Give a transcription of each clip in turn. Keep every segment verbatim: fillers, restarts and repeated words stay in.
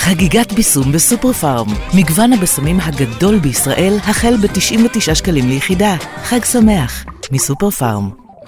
חגיגת ביסום בסופר פארם. מגוון הבשמים הגדול בישראל החל ב-תשעים ותשעה שקלים ליחידה. חג שמח מסופר פארם.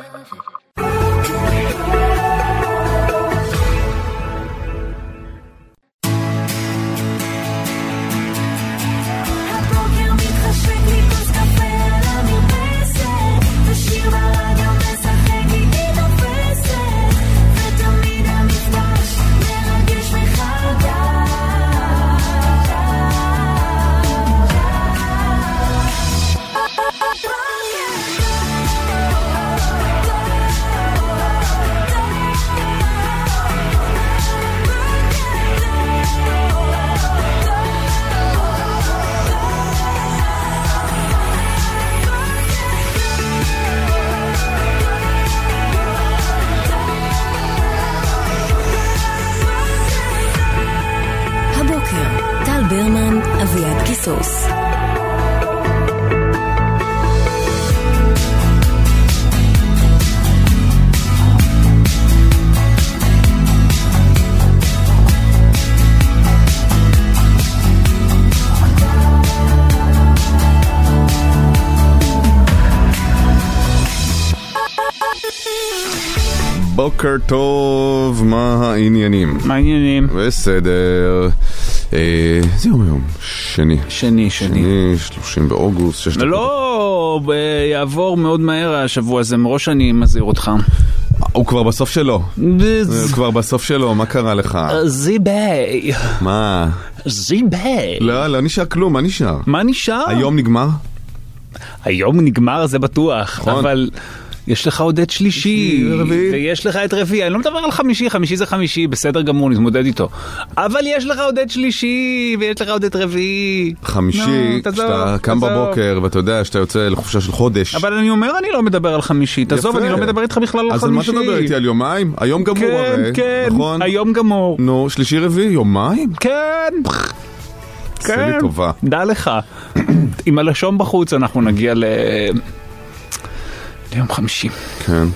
ברמן, אביעד קיסוס. בוקר טוב, מה העניינים? מה העניינים? בסדר. זה יום היום, שני. שני, שני. שני, שלושים באוגוסט. לא, יעבור מאוד מהר השבוע הזה, מראש אני מזהיר אותך. הוא כבר בסוף שלו. הוא כבר בסוף שלו, מה קרה לך? זיבי. מה? זיבי. לא, לא נשאר כלום, מה נשאר? מה נשאר? היום נגמר? היום נגמר, זה בטוח. אבל... יש לך עוד את שלישי, ויש לך את רביעי, אני לא מדבר על חמישי, חמישי זה חמישי, בסדר גמור, נתמודד איתו. אבל יש לך עוד את שלישי, ויש לך עוד את רביעי. חמישי, כשאתה קם בבוקר, ואתה יודע שאתה יוצא לחופשה של חודש. אבל אני אומר, אני לא מדבר על חמישי, תעזוב, אני לא מדבר איתך בכלל על חמישי. אז על מה אתה מדבר איתי, על יומיים? היום גמור הרי, נכון? היום גמור. נו, שלישי רביעי, יומיים? כן. עשה לי טובה. דע לך. עם הלשון בחוץ אנחנו נגיע ל... ליום חמישי. כן.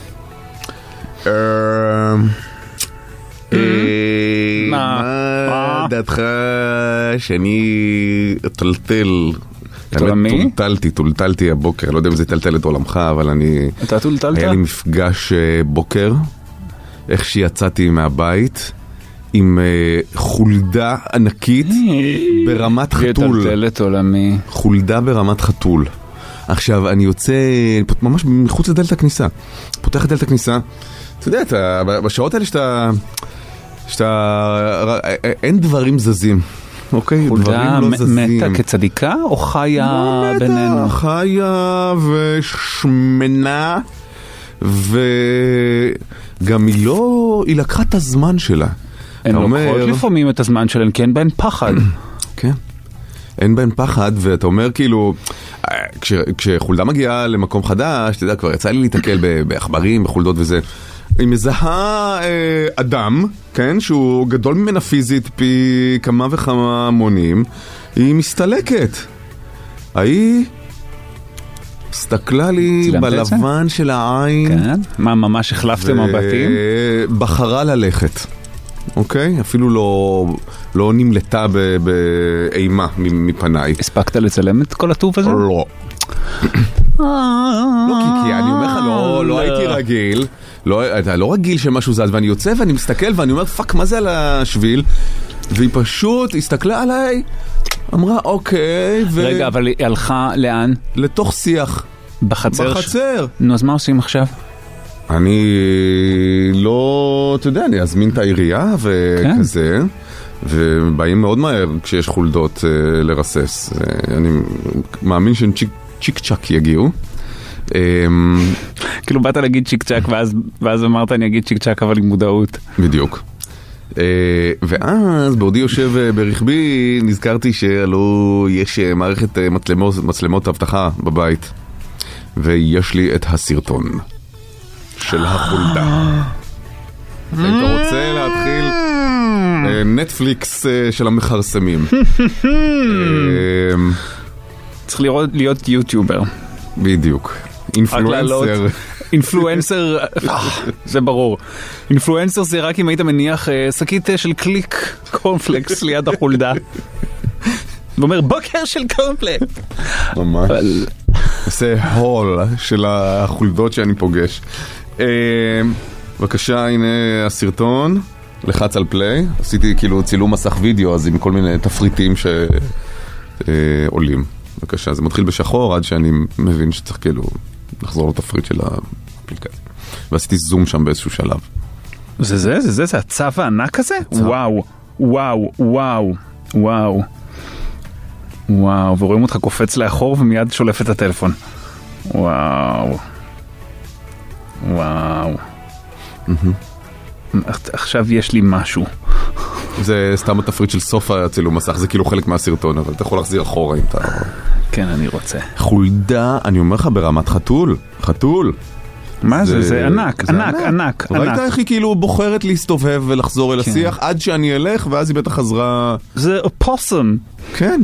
מה דעתך שאני טולטל? טולטלתי, טולטלתי הבוקר. לא יודע אם זה טלטל את עולמך, אבל אני... אתה טולטלת? היה לי מפגש בוקר, איך שיצאתי מהבית, עם חולדה ענקית ברמת חתול. טלטלת עולמי. חולדה ברמת חתול. עכשיו, אני יוצא ממש מחוץ לדלת הכניסה. פותח את דלת הכניסה. אתה יודע, אתה, בשעות האלה שאתה... שאתה... אין דברים זזים. אוקיי? דברים לא זזים. מתה כצדיקה או חיה בינינו? מתה, חיה ושמנה. וגם היא לא... היא לקחה את הזמן שלה. הן לוקחות לפעמים את הזמן שלהן, כי אין בהן פחד. כן. אין בהן פחד, ואתה אומר כאילו... כש, כשחולדה מגיעה למקום חדש, אתה יודע, כבר יצא לי להתקל באחברים, בחולדות וזה. היא מזהה אה, אדם, כן, שהוא גדול ממנה פיזית פי כמה וכמה מונים, היא מסתלקת. היא הסתכלה לי בלבן של העין. כן? מה, ממש החלפתם מבטים? בחרה ללכת. אוקיי? אפילו לא, לא נמלטה באימה מפניי. הספקת לצלם את כל הטוב הזה? לא. לא, כי אני אומר לך, לא, לא הייתי רגיל. לא, אתה לא רגיל שמשהו זז, ואני יוצא ואני מסתכל ואני אומר, פאק, מה זה על השביל? והיא פשוט הסתכלה עליי, אמרה, אוקיי, ו... רגע, אבל היא הלכה לאן? לתוך שיח. בחצר? בחצר. נו, אז מה עושים עכשיו? אני לא, אתה יודע, אני אזמין את העירייה וכזה, ובאים מאוד מהר כשיש חולדות לרסס. אני מאמין שהם צ'יק צ'ק יגיעו. כאילו באת להגיד צ'יק צ'ק ואז אמרת אני אגיד צ'יק צ'ק אבל עם מודעות. בדיוק. ואז בעודי יושב ברכבי נזכרתי שלא יש מערכת מצלמות אבטחה בבית, ויש לי את הסרטון של החולדה. היית רוצה להתחיל נטפליקס של המחרסמים. צריך להיות יוטיובר. בדיוק. אינפלואנסר. אינפלואנסר, זה ברור. אינפלואנסר זה רק אם היית מניח שקית של קליק קורנפלקס ליד החולדה. ואומר, בוקר של קורנפלקס. ממש. זה הול של החולדות שאני פוגש. בבקשה, הנה הסרטון. לחץ על פליי. עשיתי כאילו צילום מסך וידאו, אז עם כל מיני תפריטים שעולים. בבקשה, זה מתחיל בשחור עד שאני מבין שצריך כאילו לחזור לתפריט של האפליקציה. ועשיתי זום שם באיזשהו שלב. זה זה? זה זה? זה הצו הענק הזה? וואו, וואו, וואו, וואו. וואו, ורואים אותך קופץ לאחור ומיד שולף את הטלפון. וואו. וואו. עכשיו יש לי משהו. זה סתם התפריט של סוף הצילום מסך, זה כאילו חלק מהסרטון, אבל אתה יכול להחזיר אחורה אם אתה... כן, אני רוצה. חולדה, אני אומר לך ברמת חתול, חתול. מה זה? זה ענק, ענק, ענק. ראית איך היא כאילו בוחרת להסתובב ולחזור אל השיח עד שאני אלך, ואז היא בטח חזרה... זה פוסם. כן.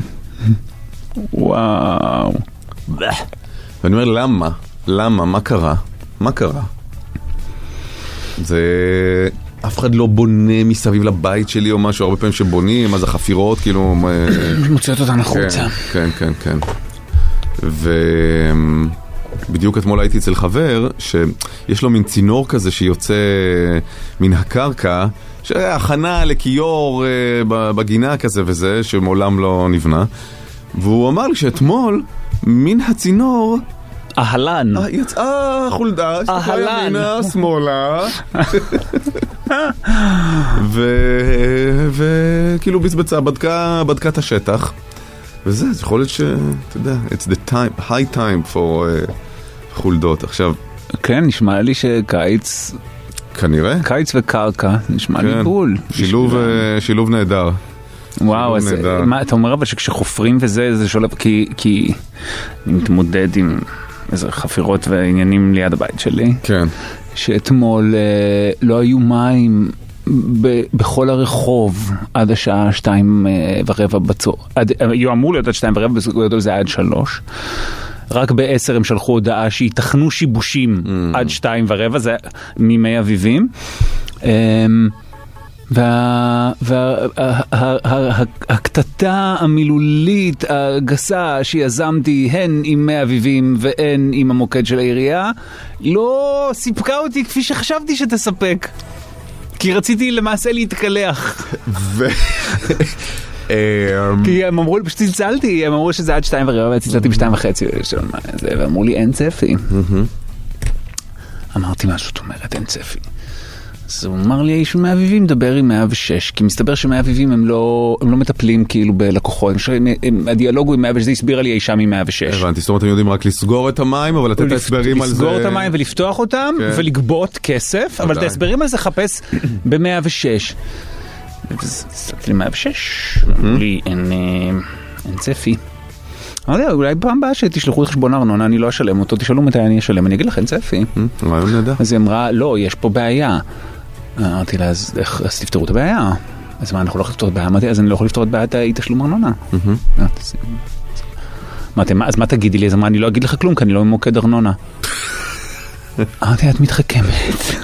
וואו. ואני אומר, למה? למה? מה קרה? מה קרה? זה... אף אחד לא בונה מסביב לבית שלי או משהו, הרבה פעמים שבונים, אז החפירות כאילו... מוציאות אותן החוצה. כן, כן, כן. ובדיוק אתמול הייתי אצל חבר, שיש לו מין צינור כזה שיוצא מן הקרקע, שהכנה לכיור בגינה כזה וזה, שמעולם לא נבנה. והוא אמר לי שאתמול, מן הצינור... אהלן. יצאה חולדה, שתקלה ימינה, שמאלה. וכאילו בצבצה, בדקה את השטח. וזה, זה יכול להיות ש... אתה יודע, it's the time, high time for חולדות. עכשיו... כן, נשמע לי שקיץ... כנראה. קיץ וקרקע, נשמע לי בול. שילוב נהדר. וואו, אז מה, אתה אומר אבל שכשחופרים וזה, זה שולב, כי, כי אני מתמודד עם איזה חפירות ועניינים ליד הבית שלי. כן. שאתמול אה, לא היו מים ב, בכל הרחוב עד השעה שתיים אה, ורבע בצור. עד, היו אמור להיות עד שתיים ורבע, בגדול זה עד שלוש. רק בעשר הם שלחו הודעה שיתכנו שיבושים mm. עד שתיים ורבע, זה מימי אביבים. אה, והקטטה המילולית הגסה שיזמתי הן עם מי אביבים והן עם המוקד של העירייה לא סיפקה אותי כפי שחשבתי שתספק, כי רציתי למעשה להתקלח. כי הם אמרו לי, פשוט צלצלתי, הם אמרו שזה עד שתיים ורבע, וצלצלתי בשתיים וחצי ואמרו לי אין צפי. אמרתי משהו, זאת אומרת אין צפי. אז הוא אמר לי, האיש מאה אביבים מדבר עם מאה ושש, כי מסתבר שמאה אביבים הם לא, הם לא מטפלים כאילו בלקוחות, הם, הם, הדיאלוג הוא עם מאה ושש, זה הסבירה לי האישה מ-מאה ושש. הבנתי, זאת אומרת, הם יודעים רק לסגור את המים, אבל לתת הסברים על זה... לסגור את המים ולפתוח אותם, כן. ולגבות כסף, אבל את ההסברים על זה חפש ב-מאה ושש. אז הסתכלתי לי מאה ושש, אמרו לי, אין, אין צפי. לא יודע, אולי פעם הבאה שתשלחו את חשבון ארנונה, אני לא אשלם אותו, תשאלו מתי אני אשלם, אני אגיד לך, אין צפי. רעיון נדע. אז היא אמרה, לא, יש פה בעיה. אמרתי לה, אז תפתרו את הבעיה. אז מה, אנחנו לא יכולים לפתור את הבעיה? אמרתי, אז אני לא יכול לפתור את בעיית האי-תשלום ארנונה. אז מה תגידי לי? אז אמרה, אני לא אגיד לך כלום, כי אני לא ממוקד ארנונה. אמרתי, את מתחכמת.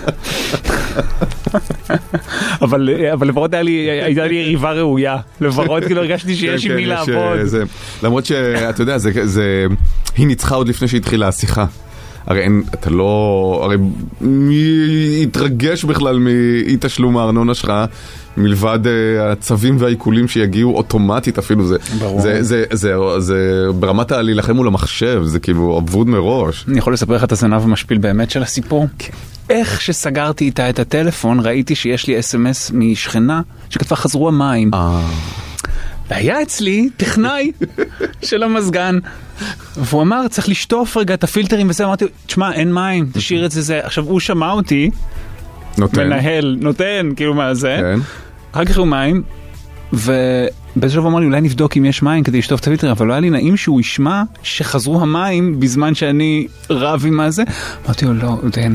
אבל לפחות הייתה לי יריבה ראויה. לפחות כאילו הרגשתי שיש עם מי לעבוד. למרות שאתה יודע, היא ניצחה עוד לפני שהתחילה השיחה. הרי אין, אתה לא, הרי מי יתרגש בכלל מאי תשלום הארנונה שלך, מלבד הצווים והעיקולים שיגיעו אוטומטית אפילו, זה, זה, זה, זה, זה ברמת להילחם מול המחשב, זה כאילו עבוד מראש. אני יכול לספר לך את הזנב המשפיל באמת של הסיפור? כן. איך שסגרתי איתה את הטלפון, ראיתי שיש לי אס אם אס משכנה, שכתבה חזרו המים. אה... והיה אצלי טכנאי של המזגן, והוא אמר, צריך לשטוף רגע את הפילטרים וזה, אמרתי, תשמע, אין מים, תשאיר את זה זה. עכשיו, הוא שמע אותי, נותן. מנהל, נותן, כאילו מה זה, כן. אחר כך הוא מים, ובאיזה שלב אמר לי, אולי נבדוק אם יש מים כדי לשטוף את הפילטרים, אבל לא היה לי נעים שהוא ישמע שחזרו המים בזמן שאני רב עם מה זה. אמרתי לו, לא, נותן.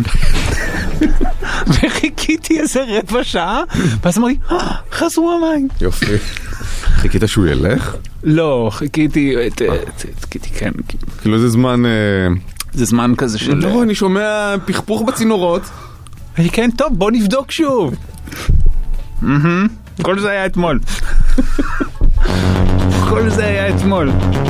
וחיכיתי איזה רבע שעה, ואז אמרתי, חזרו המים. יופי. חיכית שהוא ילך? לא, חיכיתי, חיכיתי, כן. כאילו איזה זמן זה זמן כזה של... לא, אני שומע פכפוך בצינורות. כן, טוב, בוא נבדוק שוב. כל זה היה אתמול. כל זה היה אתמול.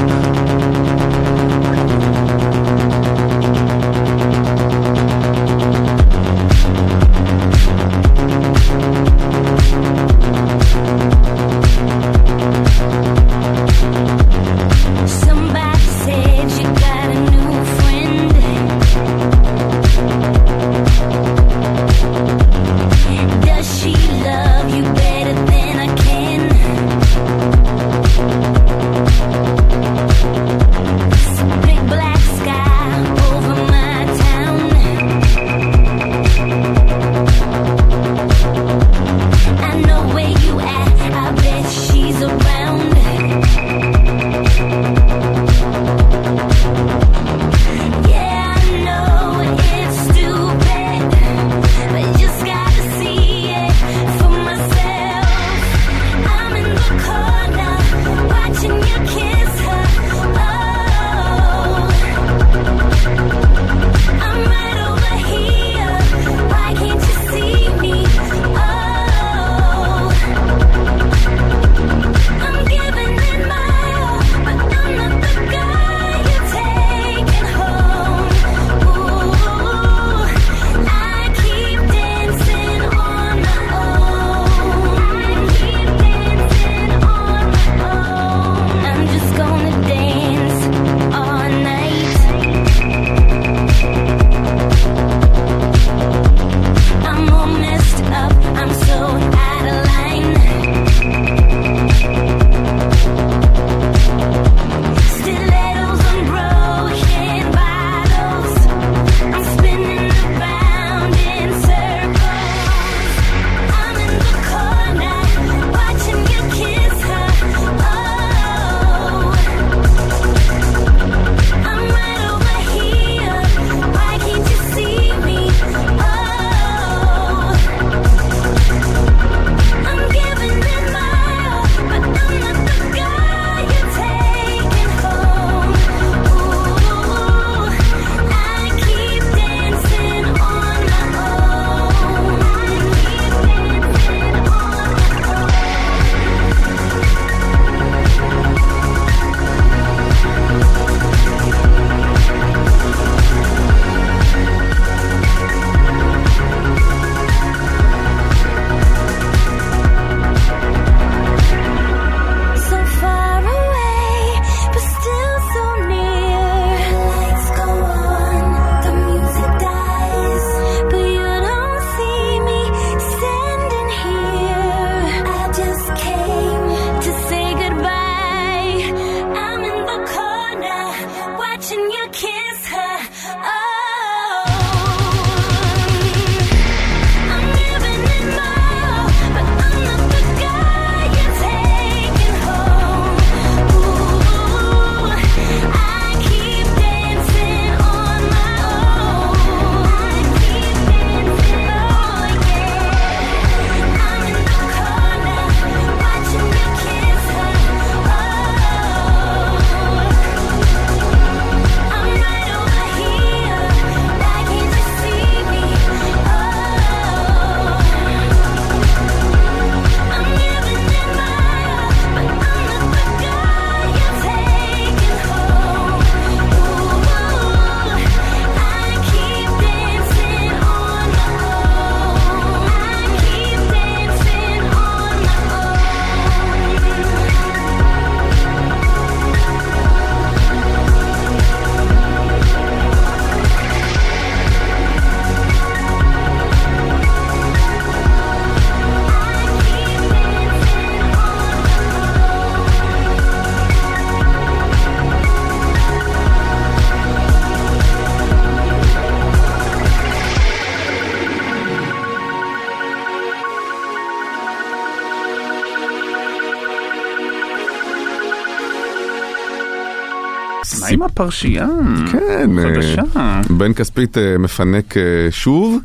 מה עם הפרשייה? כן, חדשה. בן כספית מפנק שוב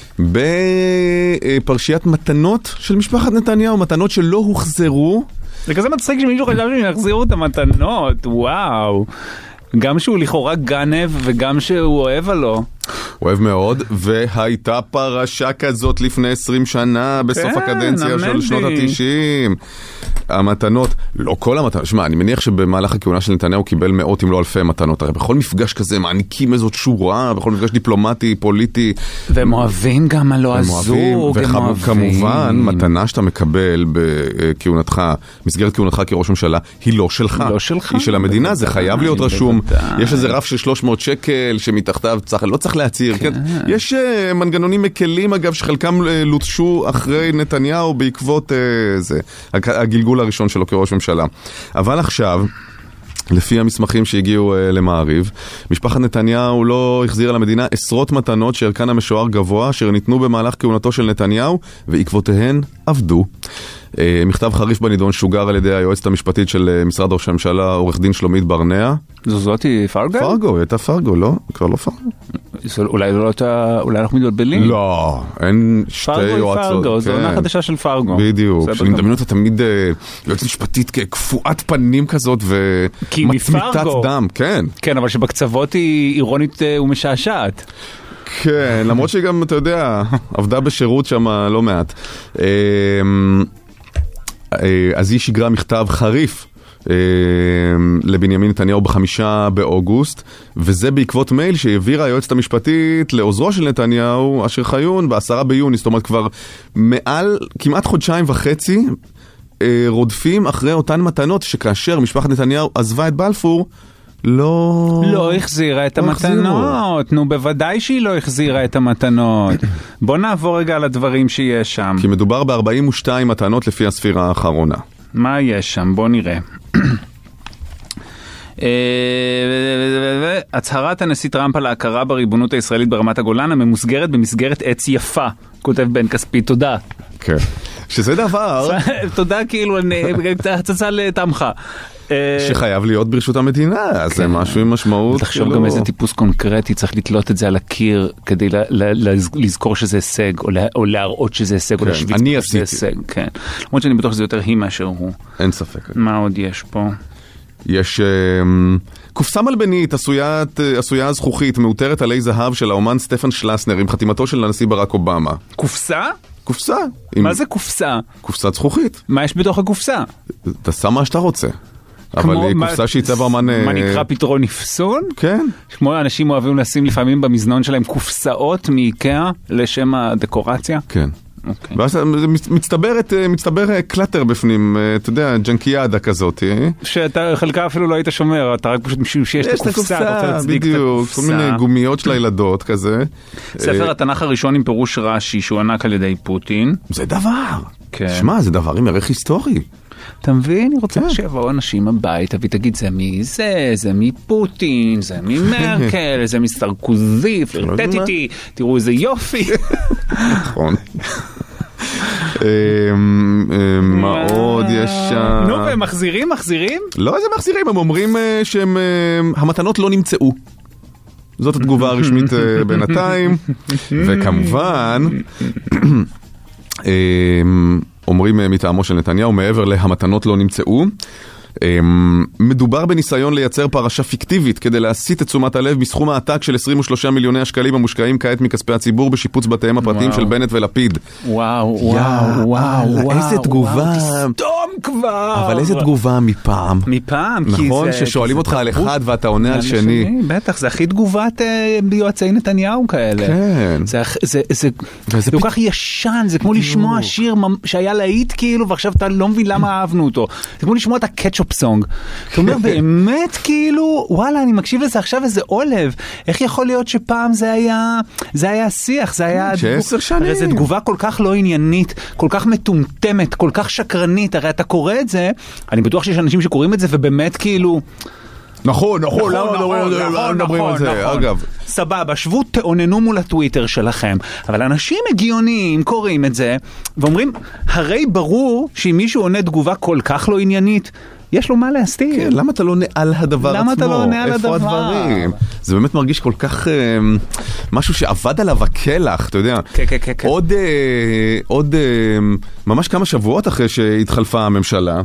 בפרשיית מתנות של משפחת נתניהו, מתנות שלא הוחזרו. זה כזה מצחיק שמישהו חשב שהם יחזירו את המתנות, וואו. גם שהוא לכאורה גנב וגם שהוא אוהב עלו. אוהב מאוד, והייתה פרשה כזאת לפני עשרים שנה בסוף כן, הקדנציה של שנות ה-תשעים. המתנות, לא כל המתנות, שמה, אני מניח שבמהלך הכהונה של נתניהו הוא קיבל מאות אם לא אלפי מתנות, הרי בכל מפגש כזה מעניקים איזו שורה, בכל מפגש דיפלומטי, פוליטי. והם אוהבים גם הלא הזוג, הם אוהבים. וכמובן, מתנה שאתה מקבל בכהונתך, מסגרת כהונתך כראש ממשלה, היא לא שלך. לא שלך. היא של המדינה, זה חייב להיות רשום. יש איזה רף של שלוש מאות שקל שמתחתיו לא צריך להצהיר. יש מנגנונים מקלים, אגב, שחלקם לוטשו אחרי נתניהו בעקבות זה, הגלגול הראשון שלו כראש ממשלה. אבל עכשיו, לפי המסמכים שהגיעו למעריב, משפחת נתניהו לא החזירה למדינה עשרות מתנות שערכן המשוער גבוה, אשר ניתנו במהלך כהונתו של נתניהו, ועקבותיהן עבדו. מכתב חריף בנידון שוגר על ידי היועצת המשפטית של משרד ראש הממשלה, עורך דין שלומית ברנע. זו זאתי פרגו? פרגו, הייתה פרגו, לא? כבר לא פרגו. אולי לא הייתה, אולי אנחנו מתבלבלים? לא, אין שתי יועצות. פרגו היא פרגו, זו עונה חדשה של פרגו. בדיוק, שאני מדמיין אותה תמיד יועצת משפטית כקפואת פנים כזאת ומצמיתת דם, כן. כן, אבל שבקצוות היא אירונית ומשעשעת. כן, למרות שהיא גם, אתה יודע, עבדה בשירות שם לא מעט. אז היא שיגרה מכתב חריף לבנימין נתניהו בחמישה באוגוסט, וזה בעקבות מייל שהעבירה היועצת המשפטית לעוזרו של נתניהו, אשר חיון, בעשרה ביוני, זאת אומרת כבר מעל כמעט חודשיים וחצי רודפים אחרי אותן מתנות, שכאשר משפחת נתניהו עזבה את בלפור, לא... לא החזירה את המתנות. נו, בוודאי שהיא לא החזירה את המתנות. בוא נעבור רגע על הדברים שיש שם. כי מדובר ב-ארבעים ושתיים מתנות לפי הספירה האחרונה. מה יש שם? בוא נראה. הצהרת הנשיא טראמפ על ההכרה בריבונות הישראלית ברמת הגולן הממוסגרת במסגרת עץ יפה, כותב בן כספי, תודה. כן. שזה דבר... תודה כאילו, הצצה לטעמך. שחייב להיות ברשות המדינה, אז זה משהו עם משמעות. תחשוב גם איזה טיפוס קונקרטי, צריך לתלות את זה על הקיר כדי לזכור שזה הישג, או להראות שזה הישג, או להשוויץ שזה הישג. למרות שאני בטוח שזה יותר היא מאשר הוא. אין ספק. מה עוד יש פה? יש קופסה מלבנית, עשויה זכוכית, מאותרת עלי זהב של האומן סטפן שלסנר, עם חתימתו של הנשיא ברק אובמה. קופסה? קופסה. מה זה קופסה? קופסת זכוכית. מה יש בתוך הקופסה? אתה שם מה שאתה רוצה. אבל היא קופסה שהיא צבע אומן... מה נקרא פתרון נפסון? כן. כמו אנשים אוהבים לשים לפעמים במזנון שלהם קופסאות מאיקאה לשם הדקורציה? כן. אוקיי. ואז מצטברת, מצטבר קלטר בפנים, אתה יודע, ג'נקיאדה כזאת. שאתה חלקה אפילו לא היית שומר, אתה רק פשוט משהו שיש את הקופסה, אתה רוצה להצדיק את הקופסה. כל מיני גומיות של הילדות כזה. ספר התנ"ך הראשון עם פירוש רש"י, שהוא ענק על ידי פוטין. זה דבר. שמע, זה דבר עם ערך היסטורי. אתה מבין? אני רוצה שיבואו אנשים הביתה ותגיד, זה מי זה, זה מי פוטין, זה מי מרקל, זה מי סרקוזי, פלרטט איתי, תראו איזה יופי. נכון. מה עוד יש שם? נו, והם מחזירים, מחזירים? לא, איזה מחזירים, הם אומרים שהמתנות לא נמצאו. זאת התגובה הרשמית בינתיים, וכמובן... אומרים מטעמו של נתניהו, מעבר להמתנות לא נמצאו. מדובר בניסיון לייצר פרשה פיקטיבית כדי להסיט את תשומת הלב בסכום העתק של עשרים ושלושה מיליוני השקלים המושקעים כעת מכספי הציבור בשיפוץ בתיהם הפרטיים של בנט ולפיד. וואו, וואו, וואו, איזה תגובה. תסתום כבר. אבל איזה תגובה מפעם. מפעם. נכון, ששואלים אותך על אחד ואתה עונה על שני. בטח, זה הכי תגובת יועצי נתניהו כאלה. כן. זה כל כך ישן, זה כמו לשמוע שיר שהיה להיט כאילו, ועכשיו אתה לא מבין למה אהבנו אותו. זה כמו לשמוע את הקטשופ סונג. אתה אומר, באמת כאילו, וואלה, אני מקשיב לזה עכשיו איזה עולב. איך יכול להיות שפעם זה היה, זה היה השיח, זה היה... שעשר שנים. הרי זו תגובה כל כך לא עניינית, כל כך מטומטמת, כל כך שקרנית. הרי אתה קורא את זה, אני בטוח שיש אנשים שקוראים את זה, ובאמת כאילו... נכון, נכון, למה מדברים על זה? אגב. סבבה, שבו תעוננו מול הטוויטר שלכם, אבל אנשים הגיוניים קוראים את זה, ואומרים, הרי ברור שאם מישהו עונה תגובה כל כך לא עניינית, יש לו מה להסתיר. כן, למה אתה לא נעל הדבר עצמו? למה אתה לא נעל הדבר? איפה הדברים? זה באמת מרגיש כל כך משהו שעבד עליו הכלח, אתה יודע. כן, כן, כן. עוד, עוד ממש כמה שבועות אחרי שהתחלפה הממשלה,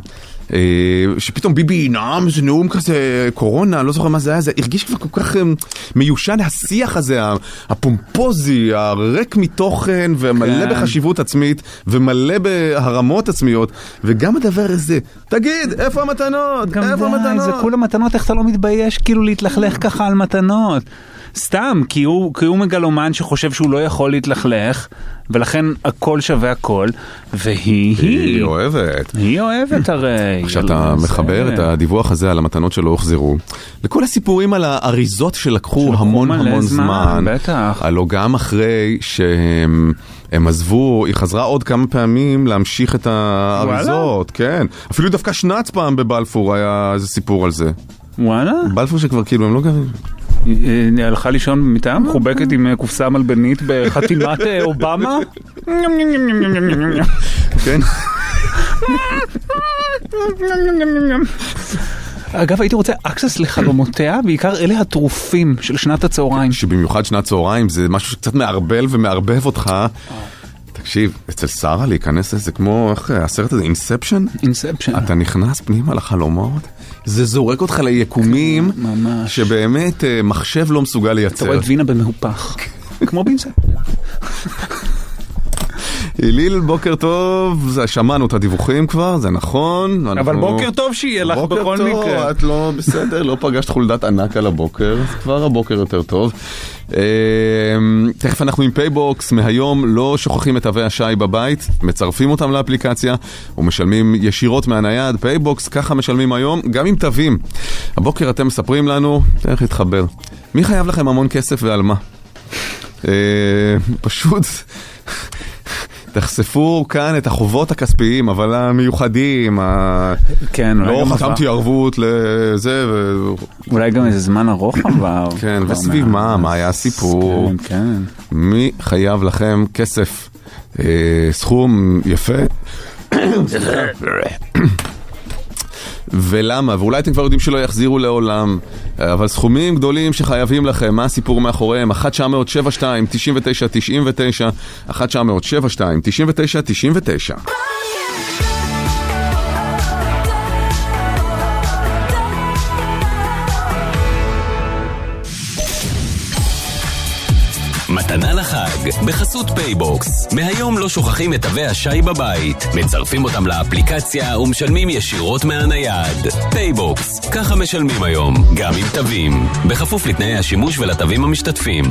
שפתאום ביבי נאם איזה נאום כזה קורונה, לא זוכר מה זה היה, זה הרגיש כבר כל כך מיושן השיח הזה, הפומפוזי, הריק מתוכן ומלא בחשיבות עצמית ומלא בהרמות עצמיות, וגם הדבר הזה, תגיד, איפה המתנות? איפה המתנות? זה כולה מתנות, איך אתה לא מתבייש כאילו להתלכלך ככה על מתנות? סתם, כי הוא, כי הוא מגלומן שחושב שהוא לא יכול להתלכלך, ולכן הכל שווה הכל, והיא... היא אוהבת. היא אוהבת הרי. כשאתה מחבר את הדיווח הזה על המתנות שלא הוחזרו, לכל הסיפורים על האריזות שלקחו המון המון זמן, בטח. הלוא גם אחרי שהם... הם עזבו, היא חזרה עוד כמה פעמים להמשיך את האריזות, כן. אפילו דווקא שנץ פעם בבלפור היה איזה סיפור על זה. וואלה? בלפור שכבר כאילו הם לא גרים. היא הלכה לישון במיטה, מחובקת עם קופסה מלבנית בחתימת אובמה. כן. אגב, הייתי רוצה אקסס לחלומותיה, בעיקר אלה התרופים של שנת הצהריים. שבמיוחד שנת צהריים זה משהו שקצת מערבל ומערבב אותך. תקשיב, אצל שרה להיכנס לזה כמו, איך הסרט הזה, אינספשן? אינספשן. אתה נכנס פנימה לחלומות, זה זורק אותך ליקומים, שבאמת מחשב לא מסוגל לייצר. אתה רואה את וינה במהופך, כמו באינספשן. איליל, בוקר טוב, שמענו את הדיווחים כבר, זה נכון. אבל בוקר טוב שיהיה לך בכל מקרה. בוקר טוב, את לא בסדר, לא פגשת חולדת ענק על הבוקר, כבר הבוקר יותר טוב. תכף אנחנו עם פייבוקס, מהיום לא שוכחים את תווי השי בבית, מצרפים אותם לאפליקציה ומשלמים ישירות מהנייד. פייבוקס, ככה משלמים היום, גם עם תווים. הבוקר אתם מספרים לנו, איך להתחבר. מי חייב לכם המון כסף ועל מה? פשוט... תחשפו כאן את החובות הכספיים, אבל המיוחדים, כן, לא חתמתי ערבות לזה. אולי גם איזה זמן ארוך עבר. כן, וסביב מה, מה היה הסיפור? כן. מי חייב לכם כסף? סכום יפה? ולמה? ואולי אתם כבר יודעים שלא יחזירו לעולם, אבל סכומים גדולים שחייבים לכם, מה הסיפור מאחוריהם? אחת תשע אפס שבע שתיים תשעים ותשע תשעים ותשע, אחת תשע אפס שבע שתיים תשעים ותשע תשעים ותשע. מתנה לחג, בחסות פייבוקס. מהיום לא שוכחים את תווי השי בבית. מצרפים אותם לאפליקציה ומשלמים ישירות מהנייד. פייבוקס, ככה משלמים היום, גם עם תווים. בכפוף לתנאי השימוש ולתווים המשתתפים.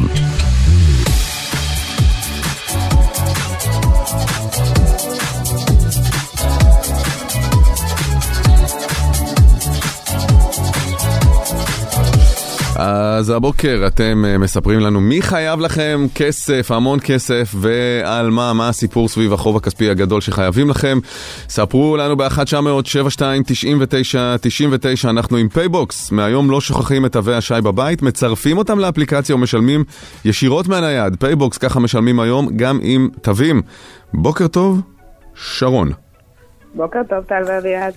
אז הבוקר אתם מספרים לנו מי חייב לכם כסף, המון כסף, ועל מה, מה הסיפור סביב החוב הכספי הגדול שחייבים לכם. ספרו לנו ב-אחת תשע אפס שבע שתיים תשעים ותשע תשעים ותשע. אנחנו עם פייבוקס, מהיום לא שוכחים את תווי השי בבית, מצרפים אותם לאפליקציה ומשלמים ישירות מהנייד. פייבוקס, ככה משלמים היום גם עם תווים. בוקר טוב, שרון. בוקר טוב, טל ואביעד.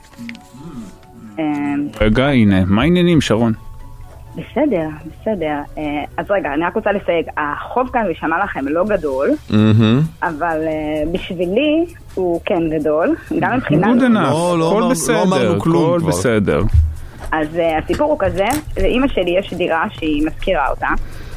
רגע, הנה, מה העניינים, שרון? בסדר, בסדר. אז רגע, אני רק רוצה לסייג, החוב כאן ושמע לכם לא גדול, אבל בשבילי הוא כן גדול, גם מבחינת... הכל בסדר, הכל בסדר. אז הסיפור הוא כזה, לאמא שלי יש דירה שהיא מזכירה אותה,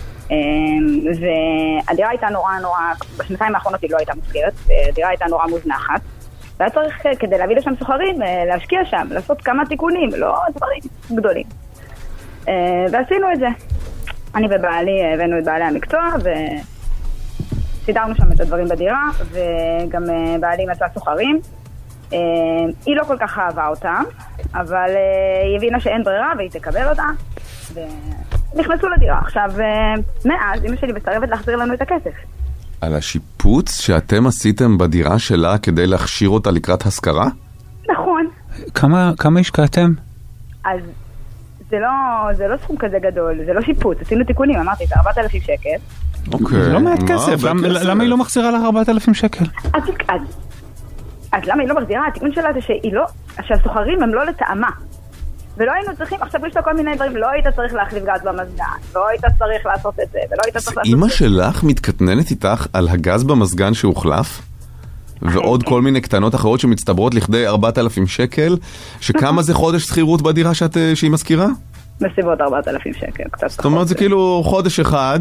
והדירה הייתה נורא נורא, בשנתיים האחרונות היא לא הייתה מזכירת, הדירה הייתה נורא מוזנחת, והיה צריך כדי להביא לשם סוחרים, להשקיע שם, לעשות כמה תיקונים, לא דברים גדולים. ועשינו את זה. אני ובעלי הבאנו את בעלי המקצוע וסידרנו שם את הדברים בדירה, וגם בעלי מצא סוחרים. היא לא כל כך אהבה אותם, אבל היא הבינה שאין ברירה והיא תקבל אותה, ונכנסו לדירה. עכשיו, מאז אמא שלי מסרבת להחזיר לנו את הכסף. על השיפוץ שאתם עשיתם בדירה שלה כדי להכשיר אותה לקראת השכרה? נכון. כמה, כמה השקעתם? אז זה לא, זה לא סכום כזה גדול, זה לא שיפוץ, עשינו תיקונים, אמרתי, זה ארבעת אלפים שקל. אוקיי. זה לא מעט כסף, למה היא לא מחזירה לך ארבעת אלפים שקל? אז, אז, אז למה היא לא מחזירה? התיקון שלה זה שהיא לא, שהסוחרים הם לא לטעמה. ולא היינו צריכים, עכשיו יש לה כל מיני דברים, לא היית צריך להחליף גז במזגן, לא היית צריך לעשות את זה, ולא היית צריך לעשות את זה. אמא שלך מתקטננת איתך על הגז במזגן שהוחלף? ועוד כל מיני קטנות אחרות שמצטברות לכדי ארבעת אלפים שקל, שכמה זה חודש שכירות בדירה שאת, שהיא מזכירה? בסביבות ארבעת אלפים שקל, קצת. זאת אומרת, זה כאילו חודש אחד,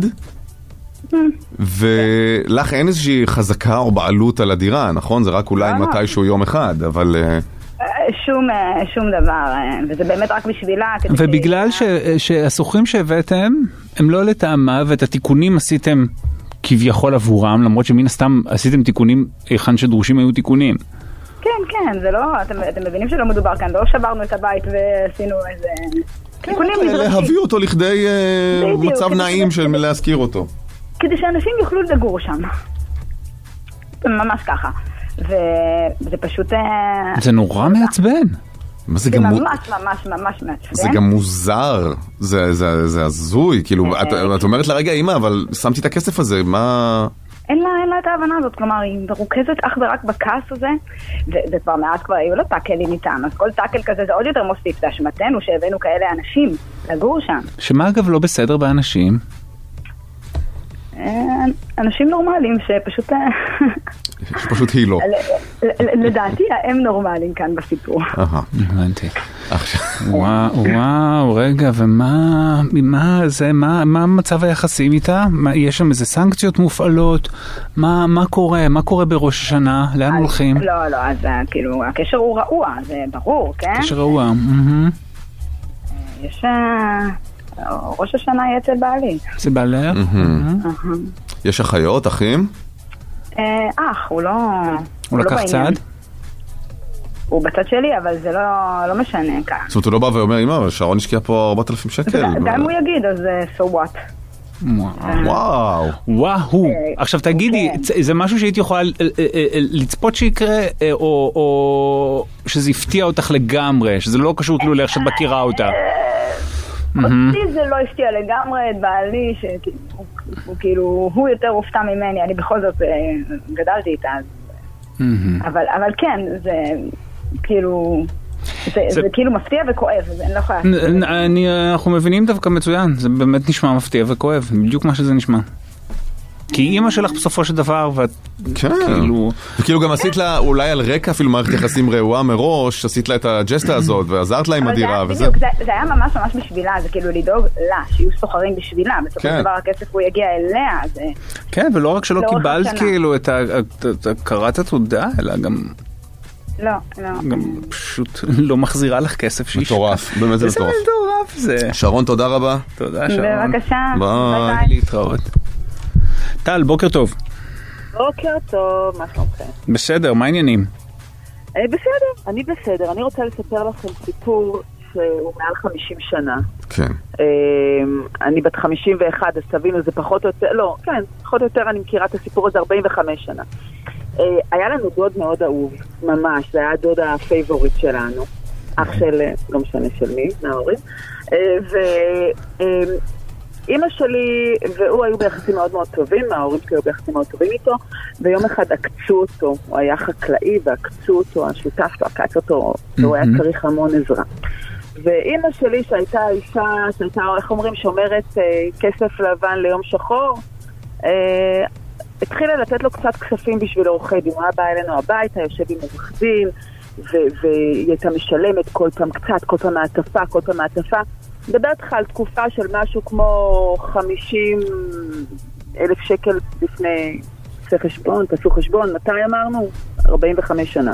ולך אין איזושהי חזקה או בעלות על הדירה, נכון? זה רק אולי מתישהו יום אחד, אבל... שום, שום דבר, וזה באמת רק בשבילה. ובגלל ש, שהסוחרים שהבאתם, הם לא לטעמה, ואת התיקונים עשיתם כביכול עבורם, למרות שמן הסתם עשיתם תיקונים, היכן שדרושים היו תיקונים. כן, כן, זה לא, אתם, אתם מבינים שלא מדובר כאן, לא שברנו את הבית ועשינו איזה... תיקונים נדרשים. להביא אותו לכדי מצב נעים של להזכיר אותו. כדי שאנשים יוכלו לגור שם. ממש ככה. וזה פשוט... זה נורא מעצבן. זה ממש ממש ממש מעצבן. זה גם מוזר. זה הזוי. כאילו, את אומרת לרגע, אמא, אבל שמתי את הכסף הזה, מה... אין לה, אין לה את ההבנה הזאת, כלומר, היא מרוכזת אך ורק בכעס הזה, וזה כבר מעט כבר היו לו טאקלים איתם, אז כל טאקל כזה זה עוד יותר מוסיף, זה אשמתנו שהבאנו כאלה אנשים לגור שם. שמה אגב לא בסדר באנשים? אנשים נורמליים שפשוט... שפשוט היא לא. לדעתי הם נורמליים כאן בסיפור. אהה, הבנתי. וואו, וואו, רגע, ומה, מה זה, מה, מה מצב היחסים איתה? יש שם איזה סנקציות מופעלות? מה, מה קורה? מה קורה בראש השנה? לאן הולכים? לא, לא, אז כאילו, הקשר הוא רעוע, זה ברור, כן? הקשר רעוע, יש... ראש השנה יהיה אצל בעלי. זה בעלך? יש אחיות, אחים? אח, הוא לא... הוא לקח צד? הוא בצד שלי, אבל זה לא משנה כאן. זאת אומרת, הוא לא בא ואומר, אמא, שרון השקיע פה ארבעת אלפים שקל. גם הוא יגיד, אז so what? וואו. וואו. עכשיו תגידי, זה משהו שהיית יכולה לצפות שיקרה, או שזה הפתיע אותך לגמרי, שזה לא קשור כאילו לאיך שאת מכירה אותה? אותי זה לא הפתיע לגמרי את בעלי, שהוא כאילו, הוא יותר הופתע ממני, אני בכל זאת גדלתי איתה, אבל כן, זה כאילו, זה כאילו מפתיע וכואב, אני לא יכולה... אנחנו מבינים דווקא מצוין, זה באמת נשמע מפתיע וכואב, בדיוק מה שזה נשמע. כי אימא שלך בסופו של דבר, ואת כאילו... וכאילו גם עשית לה, אולי על רקע אפילו מערכת יחסים רעועה מראש, עשית לה את הג'סטה הזאת, ועזרת לה עם הדירה, וזה... זה היה ממש ממש בשבילה, זה כאילו לדאוג לה, שיהיו סוחרים בשבילה, בסופו של דבר הכסף הוא יגיע אליה, זה... כן, ולא רק שלא קיבלת כאילו את הכרת התודה, אלא גם... לא, לא. גם פשוט לא מחזירה לך כסף שיש. מטורף, באמת זה מטורף. זה מטורף זה. שרון, תודה רבה. תודה שרון. בבקשה. ביי. להתראות. טל, בוקר טוב. בוקר טוב, מה שלומכם? בסדר, מה העניינים? בסדר, אני בסדר. אני רוצה לספר לכם סיפור שהוא מעל חמישים שנה. כן. אני בת חמישים ואחת, אז תבינו, זה פחות או יותר, לא, כן, פחות או יותר אני מכירה את הסיפור הזה ארבעים וחמש שנה. היה לנו דוד מאוד אהוב, ממש, זה היה הדוד הפייבוריט שלנו. אח של, לא משנה של מי, מההורים. ואמא שלי והוא היו ביחסים מאוד מאוד טובים, ההורים שלי היו ביחסים מאוד טובים איתו, ויום אחד עקצו אותו, הוא היה חקלאי ועקצו אותו, השותף שלו עקץ אותו, והוא היה צריך המון עזרה. ואמא שלי שהייתה אישה, שהייתה, איך אומרים, שומרת כסף לבן ליום שחור, התחילה לתת לו קצת כספים בשביל עורכי דין. הוא היה בא אלינו הביתה, יושב עם עורך דין, והיא הייתה משלמת כל פעם קצת, כל פעם מעטפה, כל פעם מעטפה. מדברת לך על תקופה של משהו כמו חמישים אלף שקל לפני עושה חשבון, תעשו חשבון, מתי אמרנו? ארבעים וחמש שנה.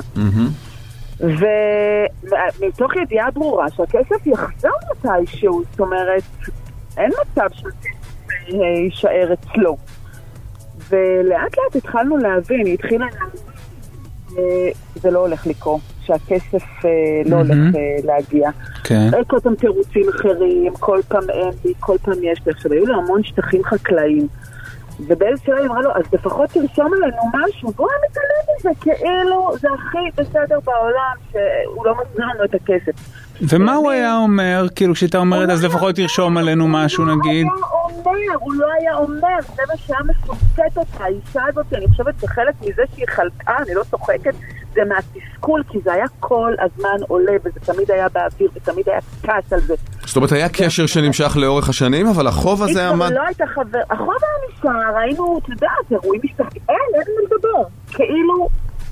ומתוך ידיעה ברורה שהכסף יחזור מתישהו, זאת אומרת, אין מצב שהכסף יישאר אצלו. ולאט לאט התחלנו להבין, היא התחילה להבין, זה לא הולך לקרוא, שהכסף לא הולך להגיע. כל פעם תירוצים אחרים, כל פעם אין לי, כל פעם יש לי. עכשיו, היו לו המון שטחים חקלאיים, ובאיזה שלה היא אמרה לו, אז לפחות תרשום עלינו משהו, בוא נתעלם מזה, כאילו זה הכי בסדר בעולם, שהוא לא מחזיר לנו את הכסף. ומה הוא היה אומר, כאילו כשאתה אומרת, אז לפחות תרשום עלינו משהו נגיד? הוא לא היה אומר, הוא לא היה אומר, זה מה שהיה מפוצץ אותה, האישה הזאת, אני חושבת שחלק מזה שהיא חלקה, אני לא צוחקת, זה מהתסכול, כי זה היה כל הזמן עולה, וזה תמיד היה באוויר, ותמיד היה כעס על זה. זאת אומרת, היה קשר שנמשך לאורך השנים, אבל החוב הזה עמד... לא הייתה חבר, החוב היה נשאר, ראינו, אתה יודע, אירועים משתחקים, אין, אין לדבר, כאילו...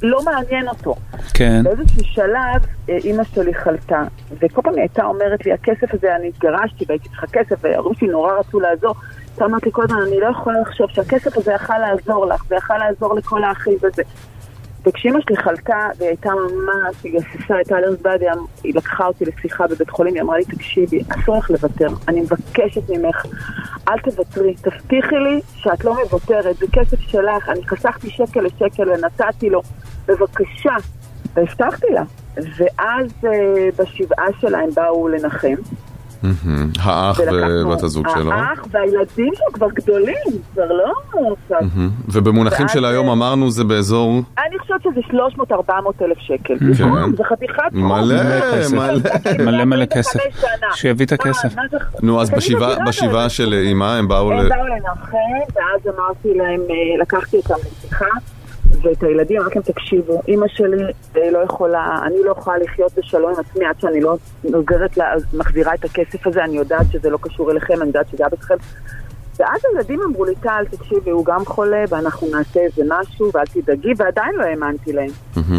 לא מעניין אותו. כן. באיזשהו שלב, אמא שלי חלתה, וכל פעם היא הייתה אומרת לי, הכסף הזה, אני התגרשתי והייתי צריכה כסף, וההורים שלי נורא רצו לעזור. אתה אמרת לי קודם, אני לא יכולה לחשוב שהכסף הזה יכל לעזור לך, ויכל לעזור לכל האחים וזה. וכשאמא שלי חלתה, והיא הייתה ממש, היא גססה, הייתה אלרסבדיה, היא לקחה אותי לשיחה בבית חולים, היא אמרה לי, תקשיבי, אסור לך לוותר, אני מבקשת ממך, אל תוותרי, תבטיחי לי שאת לא מבטרת, זה כסף שלך, אני חסכתי שקל לשקל ונתתי לו, בבקשה, והבטחתי לה. ואז בשבעה שלה הם באו לנחם. האח ובת הזוג שלו. האח והילדים שלו כבר גדולים, כבר לא... ובמונחים של היום אמרנו זה באזור... אני חושבת שזה שלוש מאות ארבע מאות אלף שקל. זה חתיכת... מלא, מלא. מלא מלא כסף. שיביא את הכסף. נו, אז בשבעה של אמא הם באו... הם באו לנחם, ואז אמרתי להם, לקחתי אותם לשיחה, ואת הילדים, רק הם תקשיבו, אמא שלי לא יכולה, אני לא יכולה לחיות בשלום עם עצמי עד שאני לא נוגרת לה, מחזירה את הכסף הזה, אני יודעת שזה לא קשור אליכם, אני יודעת שזה היה בכם. ואז הילדים אמרו לי, טל, תקשיבי, הוא גם חולה, ואנחנו נעשה איזה משהו, ואל תדאגי, ועדיין לא האמנתי להם.